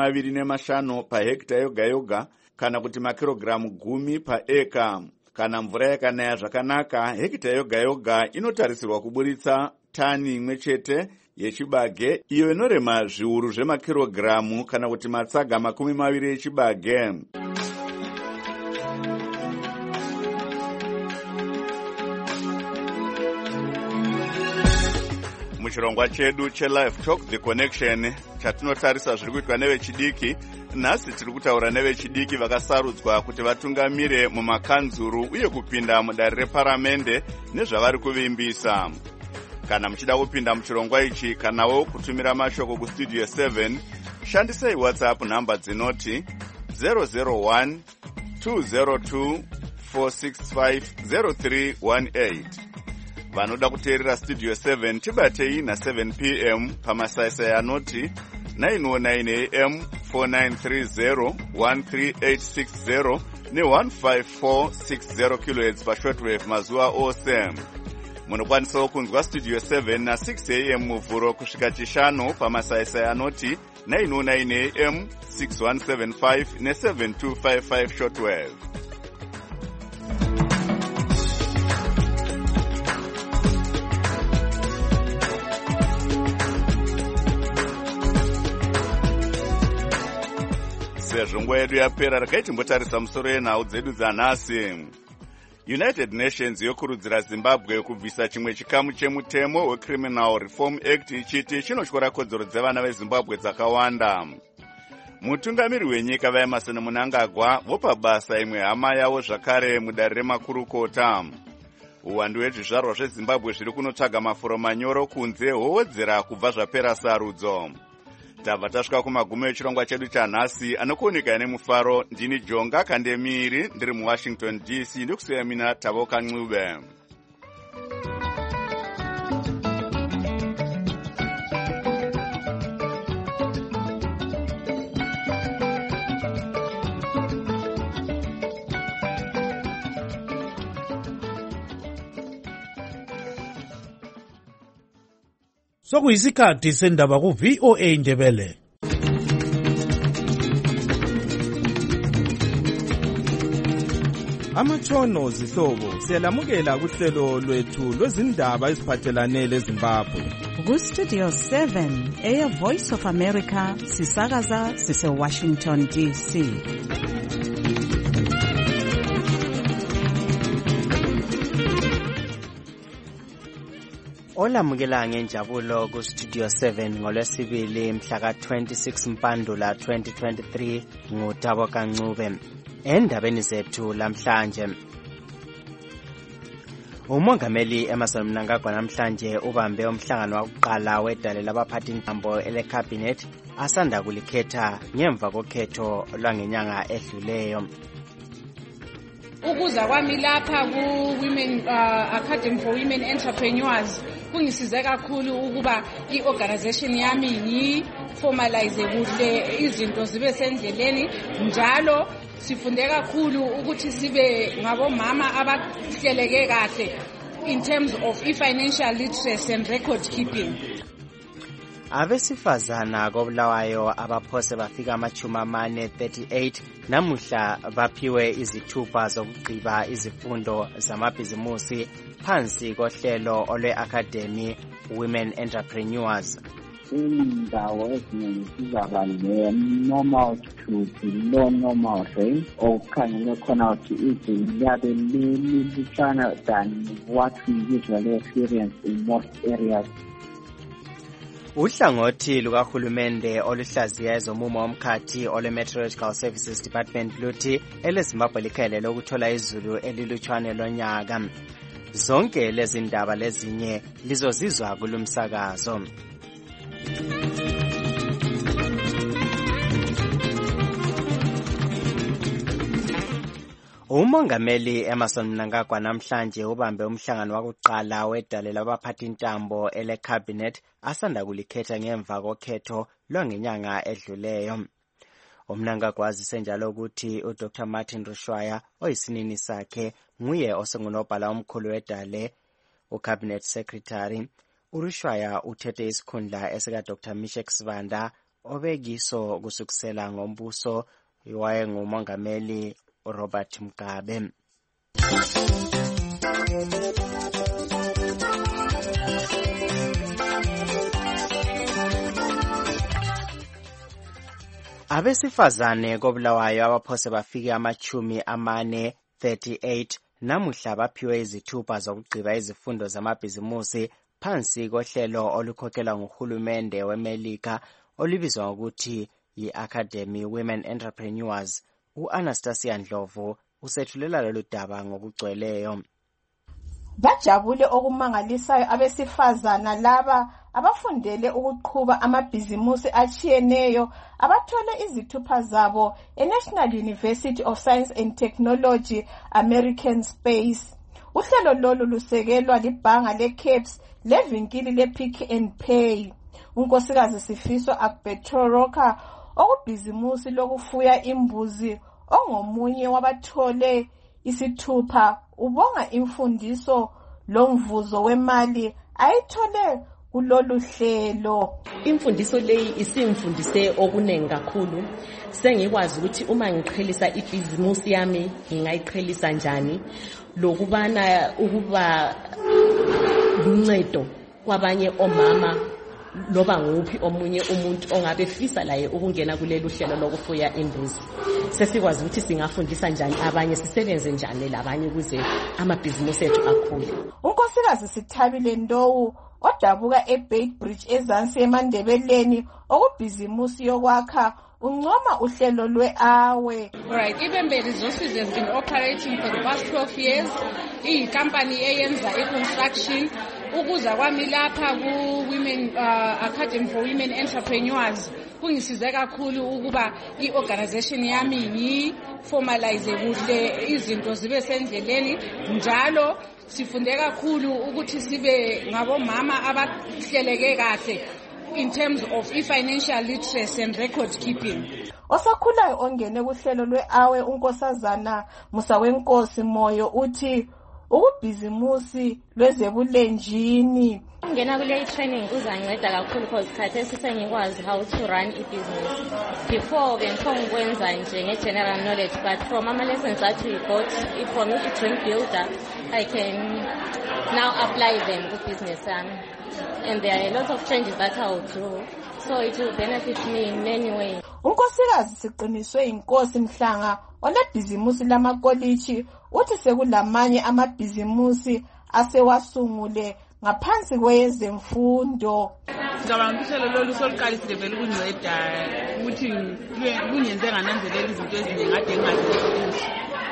25 pahekita yoga yoga kana kuti makirogiramu 10 paeka. Kana mvura yakanaya zvakanaka, hekita yoga yoga inotarisirwa kuburitsa tani imwe chete yechibage iyo inorema zviuru zvemakirogiramu kana kuti matsaga 20 echibage. Muchirongwa chedu cheLive Talk The Connection chatinotarisa zviri kuitwa nevechidiki, nhasi tiri kutaura nevechidiki vakasarudzwa kuti vatungamire mumakanzuru uye kupinda mudare reparamende nezvavari kuvimbisa. Kana muchida kupinda muchirongwa ichi kanawo kutumira mashoko kustudio 7, shandisai WhatsApp namba dzinoti 001 202 465 0318. Vanoda kuteerera Studio 7 tibatei na7 p.m. pamasaisai anoti 909 am 4930 13860 ne15460 kHz pashortwave mazuva ose. Munokwanisawo kunzwa Studio 7 na6 am muvhuro kusvika chishanu pamasaisai anoti 909 am 6175 ne7255 shortwave. Sezvo nguva yedu yapera, regai timbotarisa musoro yenhau dzedu dzanhasi. United Nations yokurudzira Zimbabwe kubvisa chimwe chikamu chemutemo weCriminal Reform Act ichiti chinotyora kodzero dzevana veZimbabwe dzakawanda. Mutungamiri wenyika vaEmmerson Mnangagwa vopa basa imwe hama yavo zvakare mudare remakurukota. Uwandu hwezvizvarwa zveZimbabwe zviri kunotsvaga mafuro manyoro kunze hwowedzera kubva zvapera sarudzo. Tabva tasvika kumagumo echirongwa chedu chanhasi, anokuoneka nemufaro. Ndini Jonga Kandemiri, ndiri muWashington DC, ndikusuya mina Tavoka Ncube. sokuyisikhathi sendaba ku-VOA Indebele. Amatshono zihlobo siyalamukela kuhlelo lwethu lwezindaba eziphathelane leZimbabwe. Ku-Studio 7 Air Voice of America sisakaza sise-Washington DC. Olamukela ngenjabulo ku-Studio 7 ngolwesibili mhla ka-26 Mpandula 2023 nguThabo Kancube. Endabeni zethu lamhlanje, umongameli Emmerson Mnangagwa namhlanje ubambe umhlangano wokuqala wedale labaphathintambo ele-cabinet asanda kulikhetha ngemva kokhetho lwangenyanga edluleyo. Ukuza kwami lapha ku-Women Academy for Women Entrepreneurs kungisize kakhulu ukuba i-organization yami ngiformalize kuhle, izinto zibe sendleleni, njalo sifunde kakhulu ukuthi sibe ngabomama abahleleke kahle in terms of financial literacy and record keeping. Abesifazana koBulawayo abaphose bafika 38 namuhla baphiwe izithupha zokugqiba izifundo zamabhizimusi phansi kohlelo olwe-Academy Women Entrepreneurs. Indawo eziningi sizaba ne-normal to below normal range, okukhangele khona ukuthi izinga liyabe lilutshwana than what we usually experience in most areas. Uhlangothi lukahulumende oluhlaziya ezomumo womkhathi ole-Meteorological Services Department luthi eleZimbabwe likhelele ukuthola izulu elilutshwane lonyaka. Zonke lezi ndaba lezinye lizozizwa kulumsakazo. Umongameli Emmerson Mnangagwa namhlanje ubambe umhlangano wokuqala wedale labaphathintambo ele-cabinet asanda kulikhetha ngemva kokhetho lwangenyanga edluleyo. uMnangagwa wazise njalo ukuthi uDr Martin Rushwaya oyisinini sakhe nguye osengunobhala omkhulu wedale, uCabinet Secretary. uRushwaya uthethe isikhundla esika Dr Mishek Sibanda obekiso kusukisela ngombuso wayengumongameli Robert Mugabe. Abesifazane koBulawayo abaphose bafike 38 namuhla baphiwe izithupha zokugqiba izifundo zamabhizimusi phansi kohlelo olukhokhelwa nguhulumende weMelika olubizwa ngokuthi yi-Academy Women Entrepreneurs. U-Anastasia Ndlovu usethulela lolu daba ngokugcweleyo. Bajabule okumangalisayo abesifazana laba abafundele ukuqhuba amabhizimusi achiyeneyo abathole izithupha zabo eNational University of Science and Technology American Space. Uhlelo lolu lusekelwa libhanga leCaps levinkili lePick and Pay. Unkosikazi Sifiso Akbetoroka okubhizimusi lokufuya imbuzi ongomunye wabathole isithupha ubonga imfundiso lomvuzo wemali ayithole kulolu hlelo. Imfundiso leyi isimfundise okunengi kakhulu. Sengikwazi ukuthi uma ngiqhelisa ibhizimusi yami ngingayiqhelisa njani, lokubana ukuba luncedo kwabanye omama loba nguphi omunye umuntu ongabe fisa laye ukungena kulelo hlelo lokufuya imbuzi. Sesikwazi ukuthi singafundisa njani abanye, sisebenze njani labanye ukuze amabhizimusi ethu akhule. Unkosikazi Sithabile Ndowu odabuka eBeitbridge ezansi eMandebeleni okubhizimusi yokwakha uncoma uhlelo lwe-AWE. Right, Ibembe Resources has been operating for the past 12 years. Company eyenza construction. Ukuza kwami lapha ku-Women Academy for Women Entrepreneurs kungisize kakhulu ukuba i-organization yami ngiformalize kuhle, izinto zibe sendleleni, njalo sifunde kakhulu ukuthi sibe ngabomama abahleleke kahle in terms of financial literacy and record keeping. Osakhulayo ongene kuhlelo lwe-AWE unkosazana Musawenkosi Moyo uthi ukubhizimusi lwezebulenjini. Ngena kule training kuzanceda kakhulu because khathesi sengikwazi how to run i-business. Before bengikwenza nje nge-general knowledge, but from ama-lessons that we got from i-train builder, I can now apply them to business. And there are a lot of changes that I will do, so it will benefit me in many ways. Unkosikazi Siqiniswe Inkosi Mhlanga onebhizimusi lamakolitshi uthi sekulamanye amabhizimusi asewasungule ngaphansi kwezemfundo. Ngicabanga ukuthi lolu soluqalisile vele ukunceda ukuthi kungenze ngananzelela izinto eziningi kade ngingazenzi.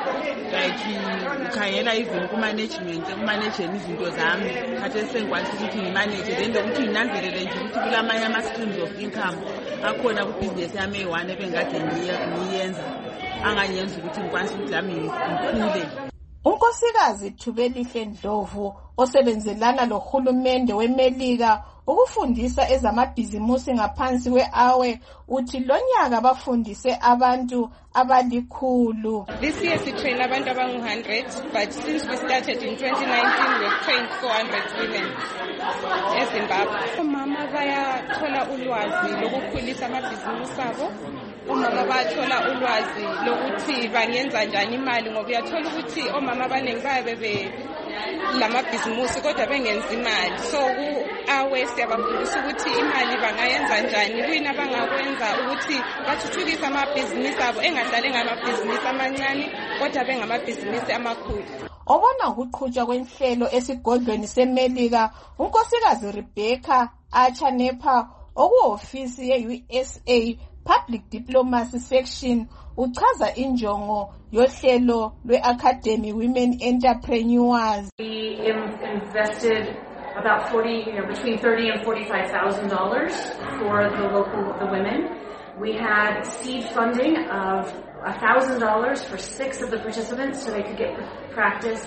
Like ukhangela even kumanageni izinto zami khathesi sengikwanisa ukuthi ngimanage then ukuthi nginanzelele nje ukuthi kulamanye ama-streams of income akhona kubhizinesi yami eyi-one ebengikade ngiyenza anganyenza ukuthi ngikwanise ukuthi lami ngikhule. Unkosikazi Thubelihle Ndlovu osebenzelana lohulumende weMelika ukufundisa ezamabhizimusi ngaphansi kwe-awe uthi lonyaka bafundise abantu abalikhulu. This year we train abantu abangu-100, but since we started in 2019 we've trained 400 women eZimbabwe. Omama bayathola ulwazi lokukhulisa amabhizimusi abo. Omama bayathola ulwazi lokuthi bangenza njani imali ngoba uyathola ukuthi omama abaningi bayabe lamabhizimusi kodwa bengenza imali. So ku-awe siyabafundisa ukuthi imali bangayenza njani, kuyini abangakwenza ukuthi bathuthukise amabhizinisi abo engahlali ngamabhizinisi amancane kodwa bengamabhizinisi amakhulu. Obona ukuqhutshwa kwenhlelo esigodlweni seMelika, unkosikazi Rebecca Achanepa okuhofisi ye-USA Public Diplomacy Section uchaza injongo yohlelo lwe-Academy Women Entrepreneurs. We invested about between $30,000 and $45,000 for the women. We had seed funding of $1,000 for 6 of the participants so they could get practice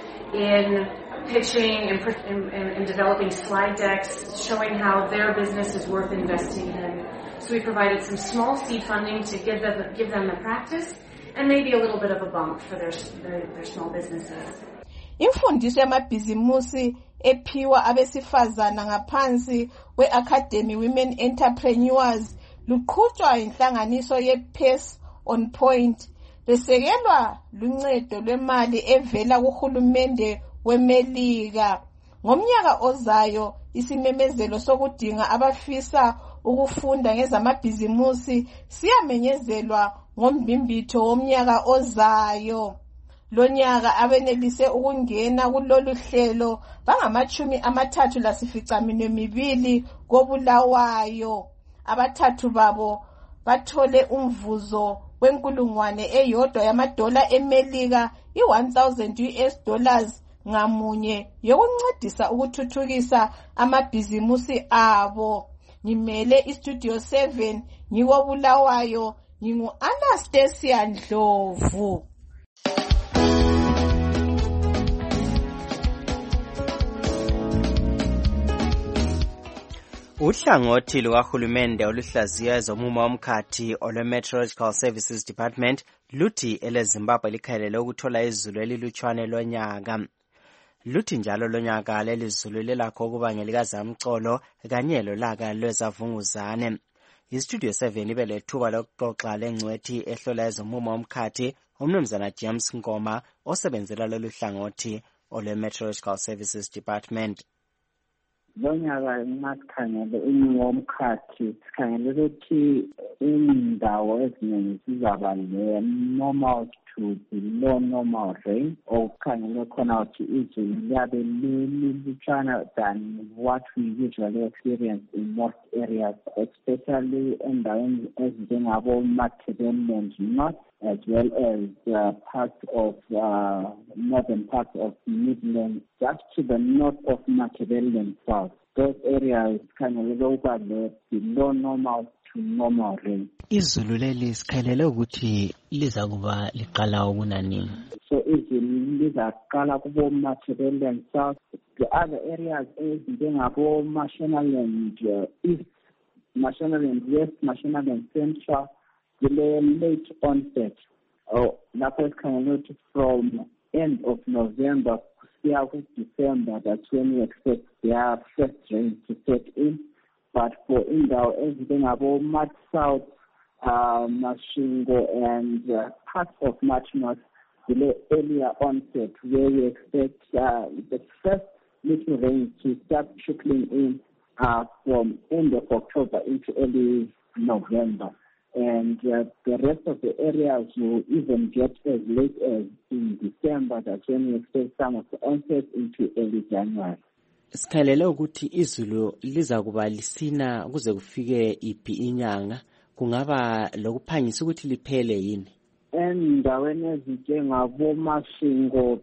in pitching and developing slide decks showing how their business is worth investing in. So we provided some small seed funding to give them the practice and maybe a little bit of a bump for their small businesses. Imfundiso yamabhizimusi ephiwa abesifazana ngaphansi kwe-Academy Women Entrepreneurs luqhutshwa inhlanganiso ye-Pace on Point lesekelwa luncedo lwemali evela kuhulumende weMelika. Ngomnyaka ozayo isimemezelo sokudinga abafisa ukufunda ngezamabhizimusi siyamenyezelwa ngombimbitho womnyaka ozayo. Lonyaka abenelise ukungena kulolu hlelo bangama-32 koBulawayo. Abathathu babo bathole umvuzo $1,000 eMelika, $1,000 ngamunye yokuncedisa ukuthuthukisa amabhizimusi abo. Ngimele iStudio 7 ngikoBulawayo, ngingu-Anastasia Ndlovu. Uhlangothi lukahulumende oluhlaziya ezomumo womkhathi olwe-Meteorological Services Department luthi eleZimbabwe likhalele ukuthola izulu elilutshwane lonyaka. Luthi njalo lonyaka lelizulu lelakho ukuba ngelikazamcolo kanye lolaka lwezavunguzane. IStudio 7 ibe lethuba lokuxoxa lengcwethi ehlola ezomumo womkhathi uMnumzana James Ngoma osebenzela lolu hlangothi olwe-Meteorological Services Department. Lonyaka masikhangele umumo womkhathi sikhangele ukuthi indawo eziningi zizaba le-normal to below normal rain, okukhangele khona ukuthi izulu liyabe lilutshwana than what we usually experience in most areas, especially endaweni ezinjengabo-Matabeleland North as well as parts of northern parts of Midland, just to the north of Matabeleland South. Those areas khangelele ukuba below normal to normal rain. Izulu leli sikhalele ukuthi liza kuba liqala ukunanini. So izulu lizaqala kubo-Matabeleland South. The other areas ezinjengabo-Mashonaland East, Mashonaland West, Mashonaland Central, late onset. Lapho esikhangele ukuthi from end of November year with December, that's when we expect their first rain to set in. But for Indawo, everything about March South, Mashingo, and parts of March North, the earlier onset, where we expect the first little rain to start trickling in from end of October into early November. And the rest of the areas will even get as late as in December. That's when we expect some of the onset into early January. Sikhalele ukuthi izulu liza kuba lisina kuze kufike iphi inyanga, kungaba lokuphangisa ukuthi liphele yini? Endaweni ezinjengabo Mashingo,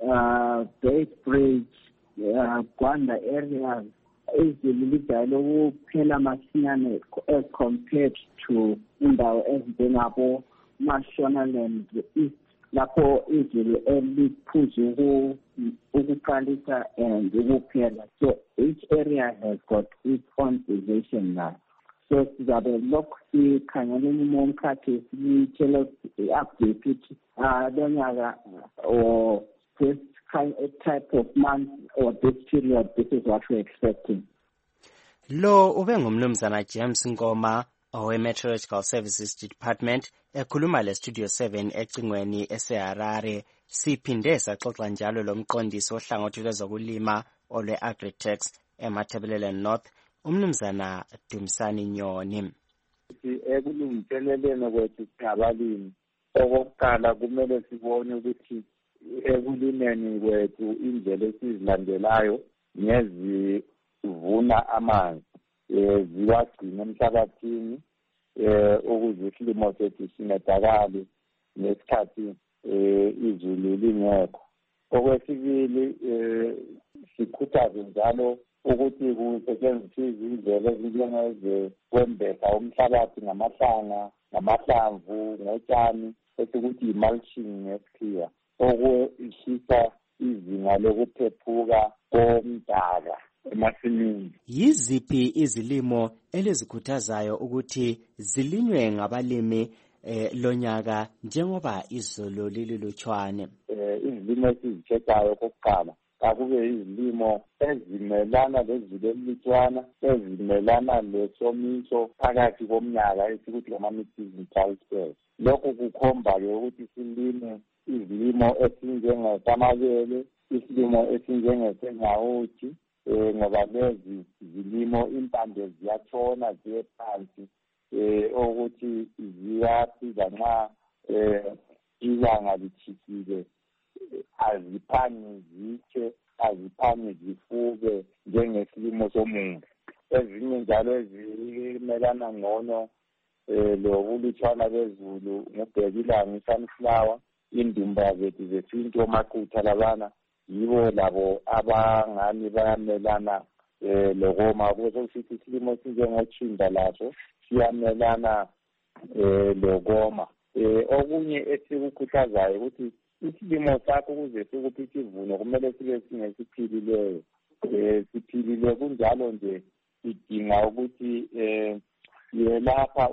Beitbridge, Gwanda areas, izulu lidala ukuphela masinyane as compared to indawo ezinjengabo Mashonaland East, lapho izulu eliphuzu ukuqalisa and ukuphela. So each area has got its own position now. So sizabe lokhu sikhangela umkhathi sitshela i-update ukuthi lonyaka or this type of month or this period, this is what we're expecting. Lo ube ngumnumzana James Ngoma owe-Meteorological Services Department ekhuluma le-Studio 7 ecingweni eseHarare. Siphinde saxoxa njalo lomqondisi ohlangothi lwezokulima olwe-Agri-Tex eMatabeleland North, umnumzana Dumisani Nyoni. Ekulungiseleleni kwethu singabalimi, okokuqala kumele sibone ukuthi ekulimeni kwethu indlela esizilandelayo ngezivuna amanzi ziwagcina emhlabathini ukuze isilimo sethu sincedakale nesikhathi izulu lingekho. Okwesibili sikhuthaze njalo ukuthi kusetshenziswe izindlela ezinjengezokwembesa umhlabathi ngamahlamvu, ngotshani, esikuthi i-mulching ngesikhiwa, okwehlisa izinga lokuphephuka komdaka emasimini. Yiziphi izilimo elizikhuthazayo ukuthi zilinywe ngabalimi lonyaka njengoba izulu lililutshwane? Izilimo esizikhethayo kokuqala akube izilimo ezimelana lezulu elilutshwana, ezimelana lesomiso phakathi komnyaka esikuthi ngama-mid-season pulses. Lokhu kukhomba-ke ukuthi silime izilimo esinjengesamabele, isilimo esinjengesengawuthi, ngoba lezi zilimo impande ziyatshona ziye phansi, ukuthi ziyasiza nxa ilanga litshikile, aziphangi zitshe, aziphangi zifuke njengesilimo somuntu. Ezinye njalo ezimelana ngcono lokulutshwana bezulu ngubhekilanga, i-sunflower, indumba zethu zesintu, omaqutha labana yibo labo abangani bayamelana lokoma. Kusokusithi isilimo esinjengotshinda laso siyamelana lokoma. Okunye esikukhuthazayo ukuthi isilimo sakho ukuze sikuphe isivuno kumele sibe singesiphilileyo. Siphilile kunjalo nje sidinga ukuthi yelapha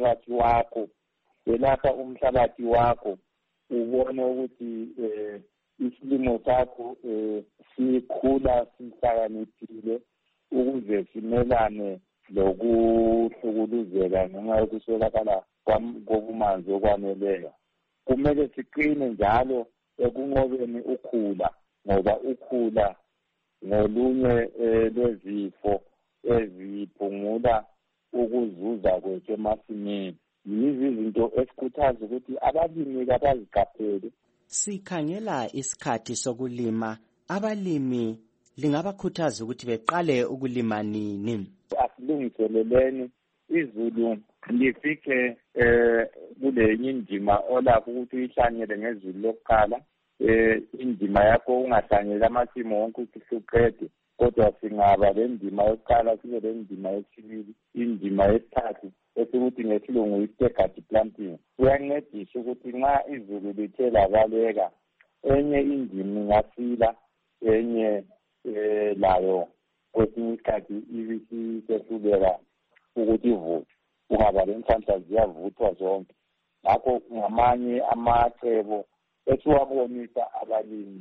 umhlabathi wakho ubone ukuthi isilimo sakho sikhula sihlakaniphile ukuze simelane lokuhlukuluzeka ngenxa yokuswelakala kobumanzi okwaneleyo. Kumele siqine njalo ekunqobeni ukhula, ngoba ukhula ngolunye lwezifo eziphungula ukuzuza kwethu emasimini. Yizi izinto esikhuthaza ukuthi abalimi kabaziqaphele. Sikhangela isikhathi sokulima, abalimi lingabakhuthaza ukuthi beqale ukulima nini? Asilungiseleleni izulu lifike kulenye indima olapho ukuthi uyihlanyele ngezulu lokuqala. Indima yakho ungahlanyeli amasimu wonke ukuthi uqede, kodwa singaba le ndima yokuqala sibe le ndima yesibili, indima yesithathu esikuthi ngesilungu yi-staggered planting. Kuyancedisa ukuthi nxa izulu lithe labaleka, enye indima ingasila, enye layo kwesinye isikhathi ibisisehluleka ukuthi ivuthwe. Kungaba le nhlanhla ziyavuthwa zonke. Ngakho ngamanye amacebo esiwabonisa abalimi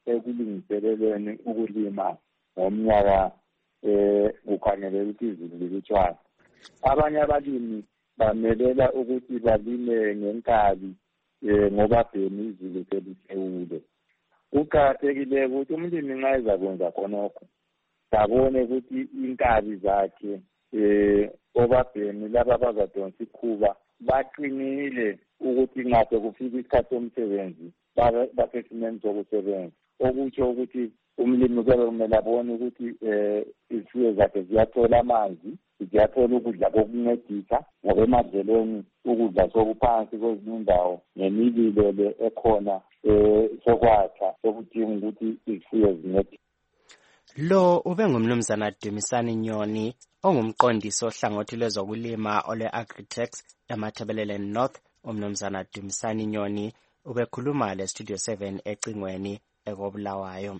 ekulungiseleleni ukulima ngomnyaka kukhangeleka ukuthi izulu lilutshwana. Abanye abalimi bamelela ukuthi balime ngenkabi ngoba phela izulu selisewule. Kuqakathekile ukuthi umlimi nxa ezakwenza khonokho babone ukuthi inkabi zakhe obabhemi laba bazadonsa ikhuba baqinile ukuthi nxa sekufika isikhathi somsebenzi basesimeni sokusebenza. Okutsho ukuthi umlimi kuyabe kumele abone ukuthi izifuyo zakhe ziyathola amanzi, ziyathola ukudla kokuncedisa, ngoba emadlelweni ukudla sokuphansi kwezinye indawo nemililo le ekhona sokwakha sokudinga ukuthi izifuyo zincedise. Lo ube ngumnumzana Dumisani Nyoni ongumqondisi ohlangothi lwezokulima ole-Agritex eMatabeleland North. Umnumzana Dumisani Nyoni ubekhuluma le-Studio 7 ecingweni ekobulawayo.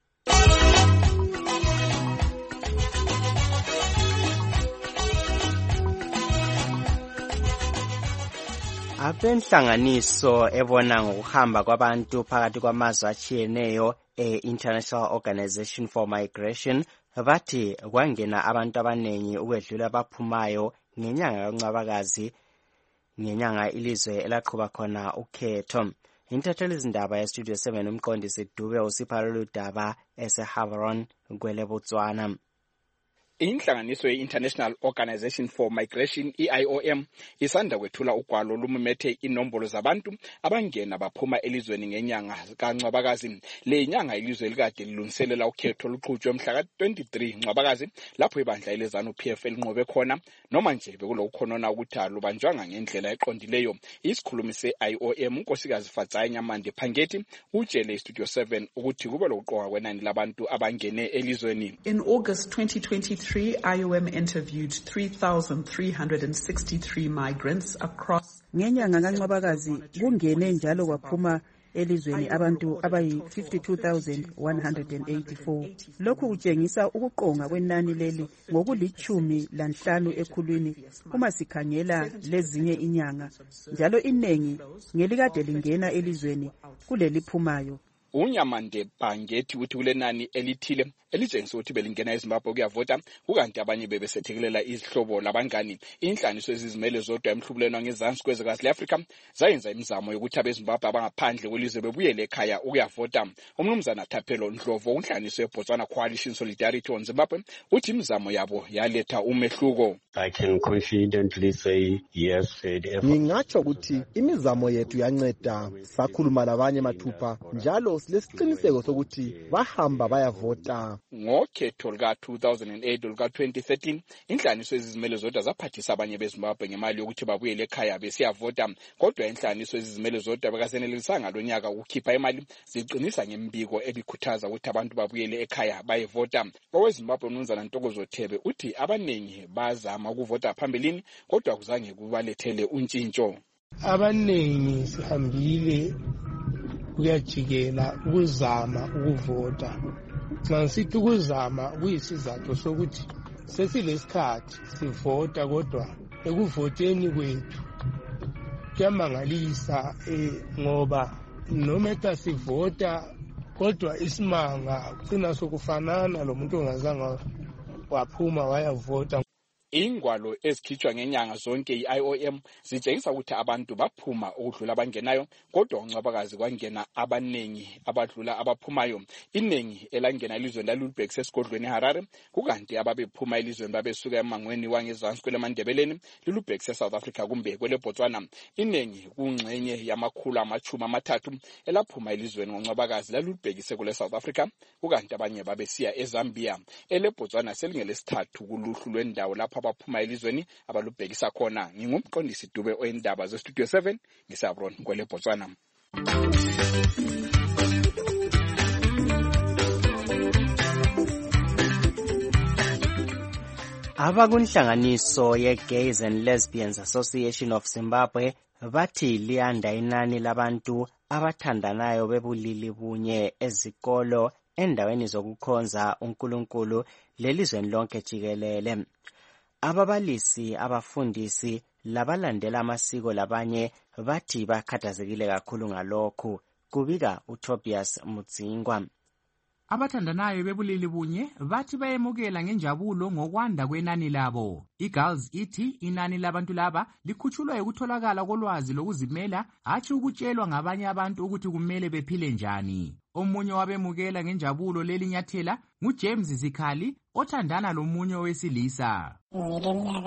Abenhlanganiso ebona ngokuhamba kwabantu phakathi kwamazwe atshiyeneyo International Organization for Migration bathi kwangena abantu abanengi ukwedlula abaphumayo ngenyanga kaNcwabakazi, ngenyanga ilizwe elaqhuba khona ukhetho. Intatheli izindaba ye-Studio 7 umqondisi Dube usipha lolu daba eseHaveron kwele Botswana. Inhlanganiso ye-International Organization for Migration, IOM, isanda kwethula ugwalo lumumethe inombolo zabantu abangena baphuma elizweni ngenyanga kaNcwabakazi. Le nyanga ilizwe likade lilungiselela ukhetho luqhutshwe mhla ka-23 Ncwabakazi lapho ibandla elezanu-PF elinqobe khona, noma nje bekulokukhonona ukuthi alubanjwanga ngendlela eqondileyo. Isikhulumi se-IOM unkosikazi Fatsai Nyamande Phangeti utshele iStudio 7 ukuthi kube lokuqoka kwenani labantu abangene elizweni. In August 2023, IOM interviewed 3,363 migrants across. Ngenyanga kaNcwabakazi kungene njalo kwaphuma elizweni abantu abayi-52,184. Lokhu kutshengisa ukuqonga kwenani leli ngokulikhulu ekhulwini uma sikhangela lezinye inyanga, njalo iningi ngelikade lingena elizweni kuleliphumayo. Unyamande Phangeti uthi kulenani elithile elitshengisa ukuthi belingena eZimbabwe kuyavota, kukanti abanye bebesethekelela izihlobo labangani. Inhlaniso ezizimele zodwa emhlubulweni ngezansi kwezwekazi le-Afrika zayenza imizamo yokuthi abeZimbabwe abangaphandle kwelizwe bebuyele ekhaya ukuyavota. Umnumzana Thapelo Ndlovu unhlaniso yeBotswana Coalition Solidarity on Zimbabwe uthi imizamo yabo yaletha umehluko. I can confidently say yes. Ngingatsho ukuthi imizamo yethu yanceda, sakhuluma labanye mathupha njalo silesiqiniseko sokuthi bahamba bayavota. Ngokhetho luka-2008 luka-2013 inhlaniso ezizimele zodwa zaphathisa abanye beZimbabwe ngemali yokuthi babuyele ekhaya besiyavota, kodwa inhlaniso ezizimele zodwa bekasenelisanga lo nyaka ukukhipha imali ziqinisa ngembiko ebikhuthaza ukuthi abantu babuyele ekhaya bayevota. OweZimbabwe uMnumzana Ntokozo Thebe uthi abaningi bazama ukuvota phambilini kodwa kuzange kubalethele untshintsho. Abaningi sihambile kuyajikela ukuzama ukuvota. Nasithi ukuzama kuyisizathu sokuthi sesilesikhathi sivota, kodwa ekuvoteni kwethu kuyamangalisa ngoba noma sivota kodwa isimanga kugcina sokufanana lo muntu ongazange waphuma wayavota. Ingwalo ezikhitshwa ngenyanga zonke i-IOM zitshengisa ukuthi abantu baphuma ukudlula abangenayo, kodwa uNcwabakazi kwangena abanengi abadlula abaphumayo. Inengi elangena elizweni lalubhekise esigodlweni eHarare, kukanti ababephuma elizweni babesuka emangweni wangezansi kweleMandebeleni lilubhekise eSouth Africa kumbe kwele Botswana. Inengi kungxenye yamakhulu amachumi amathathu elaphuma elizweni ngoNcwabakazi lalubhekise kule South Africa, kukanti abanye babesiya eZambia. Ele Botswana selingelesithathu kuluhlu lwendawo lapha abaphuma elizweni abalubhekisa khona. Ngingumqondisi Dube oyindaba zeStudio 7 ngisaBron kwele Botswana. Abakunhlanganiso ye-Gays and Lesbians Association of Zimbabwe bathi liyanda inani labantu abathandanayo bebulili bunye ezikolo endaweni zokukhonza uNkulunkulu lelizweni lonke jikelele. Ababalisi, abafundisi labalandela amasiko labanye bathi bakhathazekile kakhulu ngalokhu. kubika uTobias Mudzingwa. Abathandanayo bebulili bunye bathi bayemukela ngenjabulo ngokwanda kwenani labo. iGirls ithi inani labantu laba likhutshulwa ukutholakala kolwazi lokuzimela hatshi ukutshelwa ngabanye abantu ukuthi kumele bephile njani. Omunye wabemukela ngenjabulo leli nyathela nguJames Zikhali othandana lomunye owesilisa. Ngileminyaka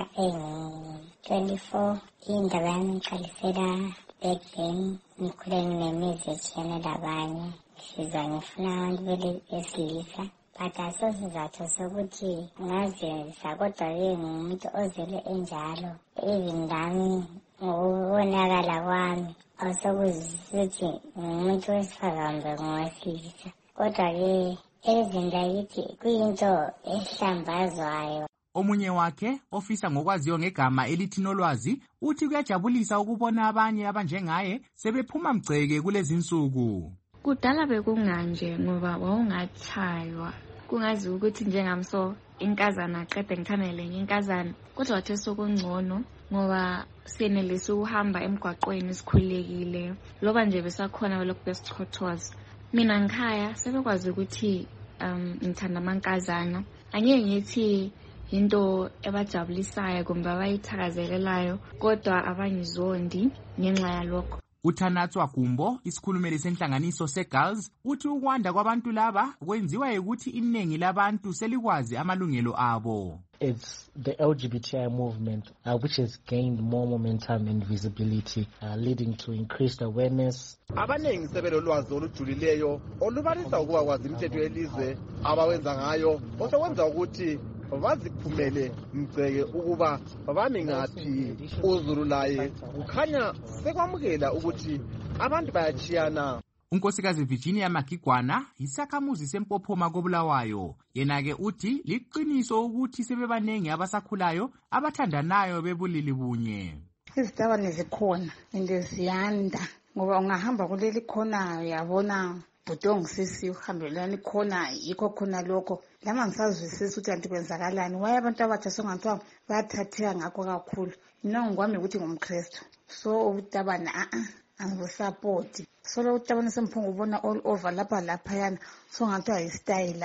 engu-24 indaba yami ngiqalisela back then ngikhule nginemizi etshiyene labanye. Sizwa ngifuna abantu besilisa but asosizatho sokuthi ngazisa kodwa-ke ngumuntu ozele enjalo. Even nami ngokubonakala kwami awusokuzuthi ngumuntu wesifazane ngowesilisa kodwa-ke ezini lakithi kuyinto ehlambazwayo. Omunye wakhe ofisa ngokwaziyo ngegama elithi Nolwazi uthi kuyajabulisa ukubona abanye abanjengaye sebephuma mgceke kulezi nsuku. Kudala bekunganje ngoba wawungathaywa kungazi ukuthi njengamso inkazana aqede ngithandele inkazana kodwa wathe sokungcono ngoba siyenelisa ukuhamba emgwaqweni sikhulekile loba nje besakhona lokho besichothoza. Mina ngikhaya sebekwazi ukuthi ngithanda amankazana angeke ngithi into ebajabulisayo kumbe abayithakazelelayo kodwa abangizondi ngenxa yalokho. uThanatswa Gumbo, isikhulumeli senhlanganiso seGirls, uthi ukwanda kwabantu laba kwenziwa ukuthi iningi labantu selikwazi amalungelo abo. It's the LGBTI movement which has gained more momentum and visibility, leading to increased awareness. Abanengi sebelolwazi olujulileyo olubalisa ukuba kwazi imithetho yelizwe abawenza ngayo osokwenza ukuthi baziphumele mgceke ukuba bami ngaphi uZulu laye ukhanya sekwamukela ukuthi abantu bayachiyana. Unkosikazi Virginia Magigwana isakhamuzi sempophoma koBulawayo. Yena-ke uthi liqiniso ukuthi sebebanengi abasakhulayo abathandanayo bebulili bunye. Izitabane zikhona ziyanda ngoba ungahamba kuleli khona uyabona budongo sisi uhambelana khona yikho khona lokho lama ngisazwisisa ukuthi anti kwenzakalani waye abantu abatsha songathiwa bayathatheka ngakho kakhulu. Mina ngwami ukuthi ngumKristu so utabana angibusapoti solo utabana semphungu ubona all over lapha yana songathiwa istyle.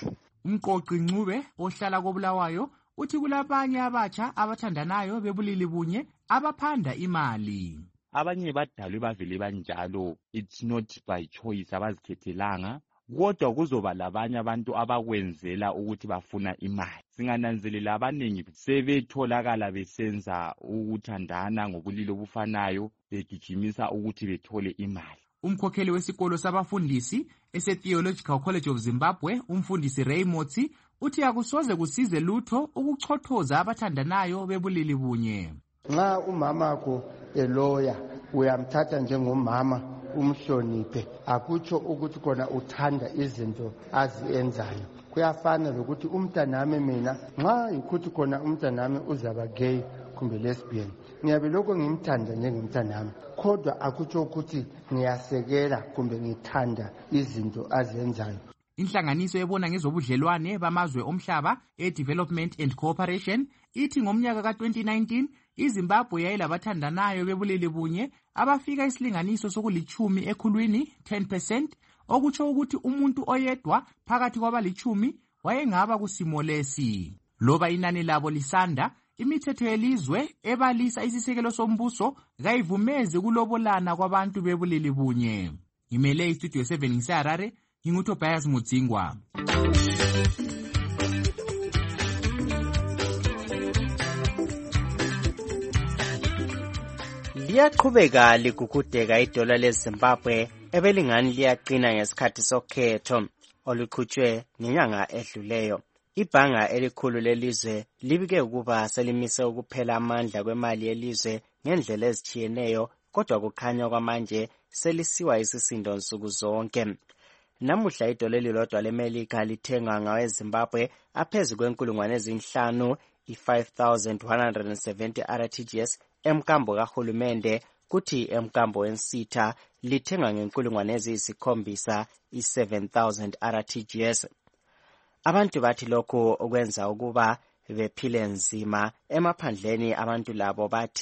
Umqoqi Ncube ohlala koBulawayo uthi kulabanye abatsha abathandanayo bebulili bunye abaphanda imali. Abanye badalwe bavele banjalo, it's not by choice abazikhethelanga, kodwa kuzoba labanye abantu abakwenzela ukuthi bafuna imali. Singananzelela abanengi sebetholakala besenza ukuthandana ngobulili obufanayo begijimisa ukuthi bethole imali. Umkhokheli wesikolo sabafundisi ese-Theological College of Zimbabwe, umfundisi Ray Motsi, uthi akusoze kusize lutho ukuchothoza abathandanayo bebulili bunye. Nxa umamakho eloya uyamthatha njengomama umhloniphe akutsho ukuthi kona uthanda izinto azienzayo. Kuyafana lokuthi umntanami mina nxa ikuthi kona umntanami uzaba gay kumbe lesbian ngiyabe lokho ngimthanda njengomntanami kodwa akutsho ukuthi ngiyasekela kumbe ngithanda izinto azenzayo. Inhlanganiso ebona ngezobudlelwane bamazwe omhlaba e-Development and Cooperation ithi ngomnyaka ka-2019 iZimbabwe yayilabathandanayo bebulili bunye abafika isilinganiso sokulithumi ekhulwini 10%, okutsho ukuthi umuntu oyedwa phakathi kwabalithumi wayengaba kusimo lesi. Loba inani labo lisanda, imithetho yelizwe ebalisa isisekelo sombuso kayivumezi kulobolana kwabantu bebulili bunye. Ngimele iStudio 7 ngiseHarare, nginguTobias Mudzingwa. Liyaqhubeka ligugudeka idola leZimbabwe ebelingani liyaqina ngesikhathi sokhetho oluqhutshwe ngenyanga edluleyo. Ibhanga elikhulu lelizwe libike ukuba selimise ukuphela amandla kwemali yelizwe ngendlela ezitshiyeneyo kodwa kukhanya kwamanje selisiwa isisindo nsuku zonke. Namuhla idola elilodwa leMelika lithengwa ngaweZimbabwe aphezu kwe5,000 i-5,170 RTGS emkambo kahulumende, kuthi emkambo wensitha lithenga nge7,000 i-7,000 RTGS. Abantu bathi lokhu okwenza ukuba bephile nzima emaphandleni. Abantu labo bathi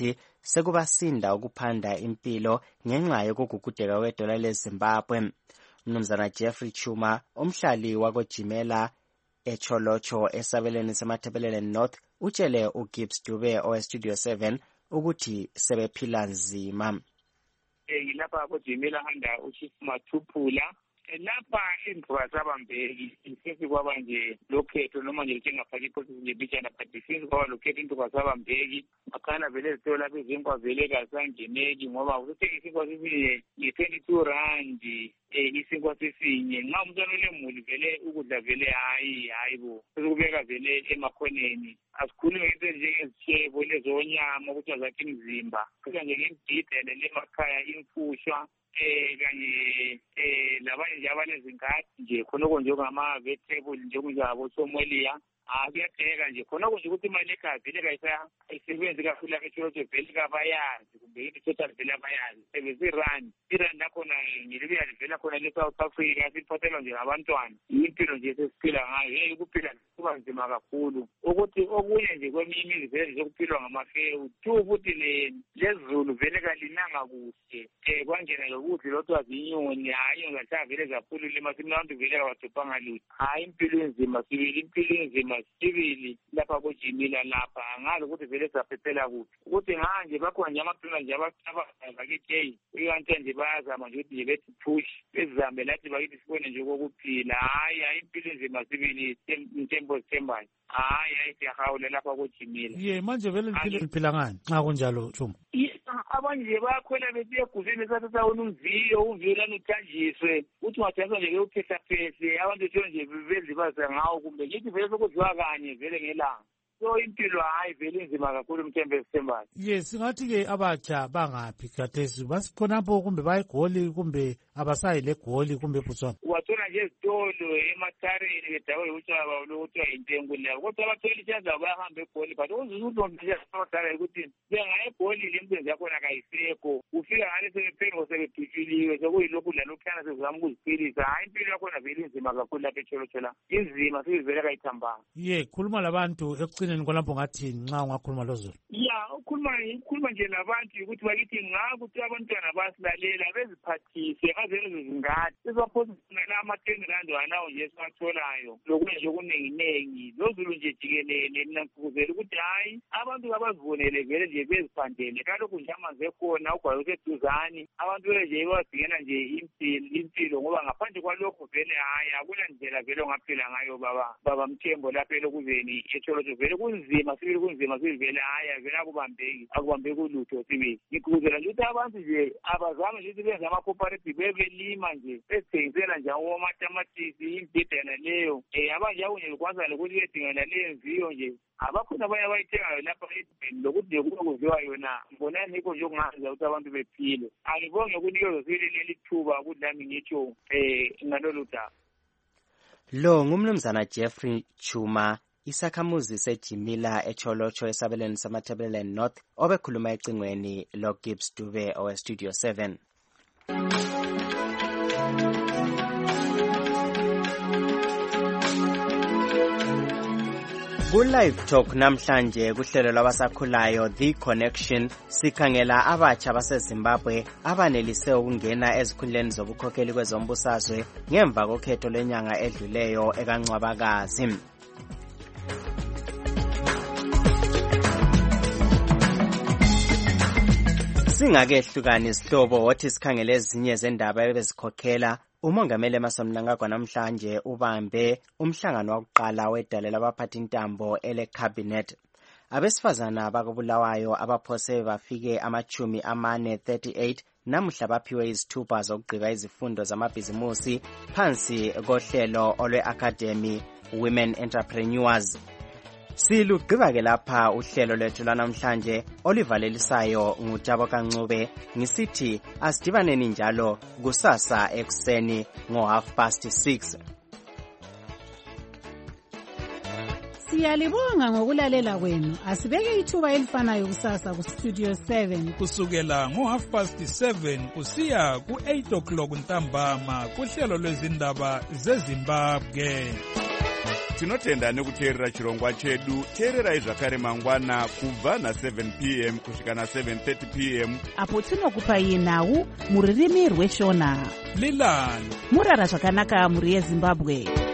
sekubasinda ukuphanda impilo ngenxa yokugugudeka kwedola leZimbabwe. Mnumzana Jeffrey Chuma, umhlali wakojimela eCholocho esabelweni semathebeleleni North, utshele uGibbs Dube oweStudio 7 ukuthi sebephila nzima. Lapha kojimela handa uChief Mathuphula lapha indaba zabambeki since kwaba nje lokhetho noma nje njengafaka iprocess nje bijana but since kwaba lokhetho indaba zabambeki akhana vele zithola lapha izinkwa vele kasangeneki ngoba ukuthi isinkwa sisinye nge-22 rand isinkwa sisinye nxa umntwana olemuli vele ukudla vele hayi bo sekubeka vele emakhoneni asikhulumi ngento njengezitshebo lezonyama ukuthi azakhe imizimba kusa nje ngembhidele lemakhaya imfushwa kanye labanye nje abanezingadi nje khonoko njengama-vegetable njengonjabo somolia kuyapheka nje khonoko nje ukuthi imali ekhaya vele kayisebenzi kakhulu lapha eCholocho vele kabayazi kumbe yithi total vele abayazi sebezirandi irandi lakhona ngilibuya livela khona le-South Africa siphathelwa nje ngabantwana impilo nje sesiphila ngayo ukuphila kuba nzima kakhulu ukuthi okunye nje kweminye imizi vele zokuphilwa ngamafewu two futhi lezulu vele kalinanga kuhle kwangena lokudla lothiwa zinyoni hayi ngahlala vele zaphulula emasimini abantu vele kawadobhanga lutho hayi impilo enzima sibili lapha kojimila lapha angazi ukuthi vele saphephela kuphi ukuthi nganje bakhona nje amaqina nje abakithi ikanti nje bayazama nje ukuthi nje bethi push bezame lathi bakithi sibone nje kokuphila hayi impilo enzima sibili intembo sithembayo hayi siyahawula lapha kojimila manje vele liphila ngani nxa kunjalo Chuma? Abanye nje bayakhwela besiya eguseni sasawona uviyo lana uthanjiswe uthi ungathathwa nje kuyophehlaphehla abantu tsho nje bezibasa ngawo kumbe ngithi vele sokudliwa kanye vele ngelanga so impilo hayi vele inzima kakhulu umthembe esithembayo. Singathi-ke abatsha bangaphi khathesi basikhonapho kumbe bayeGoli kumbe abasayi leGoli kumbe eBotswana? Wathola nje ezitolo emathareni bedawe utshaba lokuthiwa intengo leyo kodwa abathola ichansi abo bayahamba eGoli but uzuzulombiaothala ukuthi bengaya eGoli le msebenzi yakhona kayisekho ufika ngale sebephengo sebephutshuliwe sekuyilokhu lalokhuyana sekuzama ukuziphilisa hayi impilo yakhona vele inzima kakhulu lapha eCholocho la inzima sivele kayithambanga. Khuluma labantu ekucineni kwalapho ngathini nxa ungakhuluma lozulu? Ukhuluma nje labantu ukuthi bakithi ngakuthi abantwana basilalela beziphathise ngazelezo zingadi sibaphosisela ama-10 rand wanawo nje esiwatholayo lokunye nje okunenginengi lozulu nje jikelele mina ngikuzela ukuthi hayi abantu abazibonele vele nje beziphandele kalokhu nje amanzi ekhona ugwayi useduzane abantu vele nje badingela nje impilo ngoba ngaphandle kwalokho vele hayi akula ndlela vele ongaphila ngayo baba Mthembo lapha elokuzeni eCholocho vele kunzima sibili vele hayi vele akubambeki ulutho sibili ngikuzela nje ukuthi abantu nje abazame nje ukuthi benze ama-cooperative bebelima nje bezithengisela nje amatamatisi imbhidana leyo abanje akunye likwaza nokuthi bedingela leyo mviyo nje abakhona abanye abayithengayo lapha edibheni lokuthi nje kube kudliwa yona mbonani nikho nje okungazenza ukuthi abantu bephile angibonge ukunikezwa sibili leli thuba ukuthi nami ngitsho ngalolu daba. Lo ngumnumzana Jeffrey Chuma, isakhamuzi sejimila eCholocho esabelweni samathebeleleni North obekhuluma ecingweni loGibbs Dube oweStudio 7. Ku-Live Talk namhlanje kuhlelo lwabasakhulayo The Connection sikhangela abatsha baseZimbabwe abanelise ukungena ezikhundleni zobukhokheli kwezombusazwe ngemva kokhetho lwenyanga edluleyo ekaNcwabakazi. Singakehlukani isihlobo wothi sikhangele ezinye zendaba ebezikhokhela umongameli Emmerson Mnangagwa namhlanje ubambe umhlangano wokuqala wedale labaphathi intambo ele-cabinet. Abesifazana bakobulawayo abaphose bafike 38 namuhla baphiwe izithupha zokugqiba izifundo zamabhizimusi phansi kohlelo olwe-Academy Women Entrepreneurs. Silugqiba-ke lapha uhlelo lwethu lwanamhlanje olivalelisayo nguJabo Kancube ngisithi asidibaneni njalo kusasa ekuseni ngo6:30. Siyalibonga ngokulalela kwenu. Asibeke ithuba elifanayo kusasa kuStudio 7 kusukela ngo7:30 kusiya ku8 o'clock ntambama kuhlelo lwezindaba zeZimbabwe. tinotenda nekuteerera chirongwa chedu. teererai zvakare mangwana kubva na7 p.m. kusvika na7:30 p.m. apo tinokupai nhau mururimi rweshona. Lilan murara zvakanaka muri yeZimbabwe.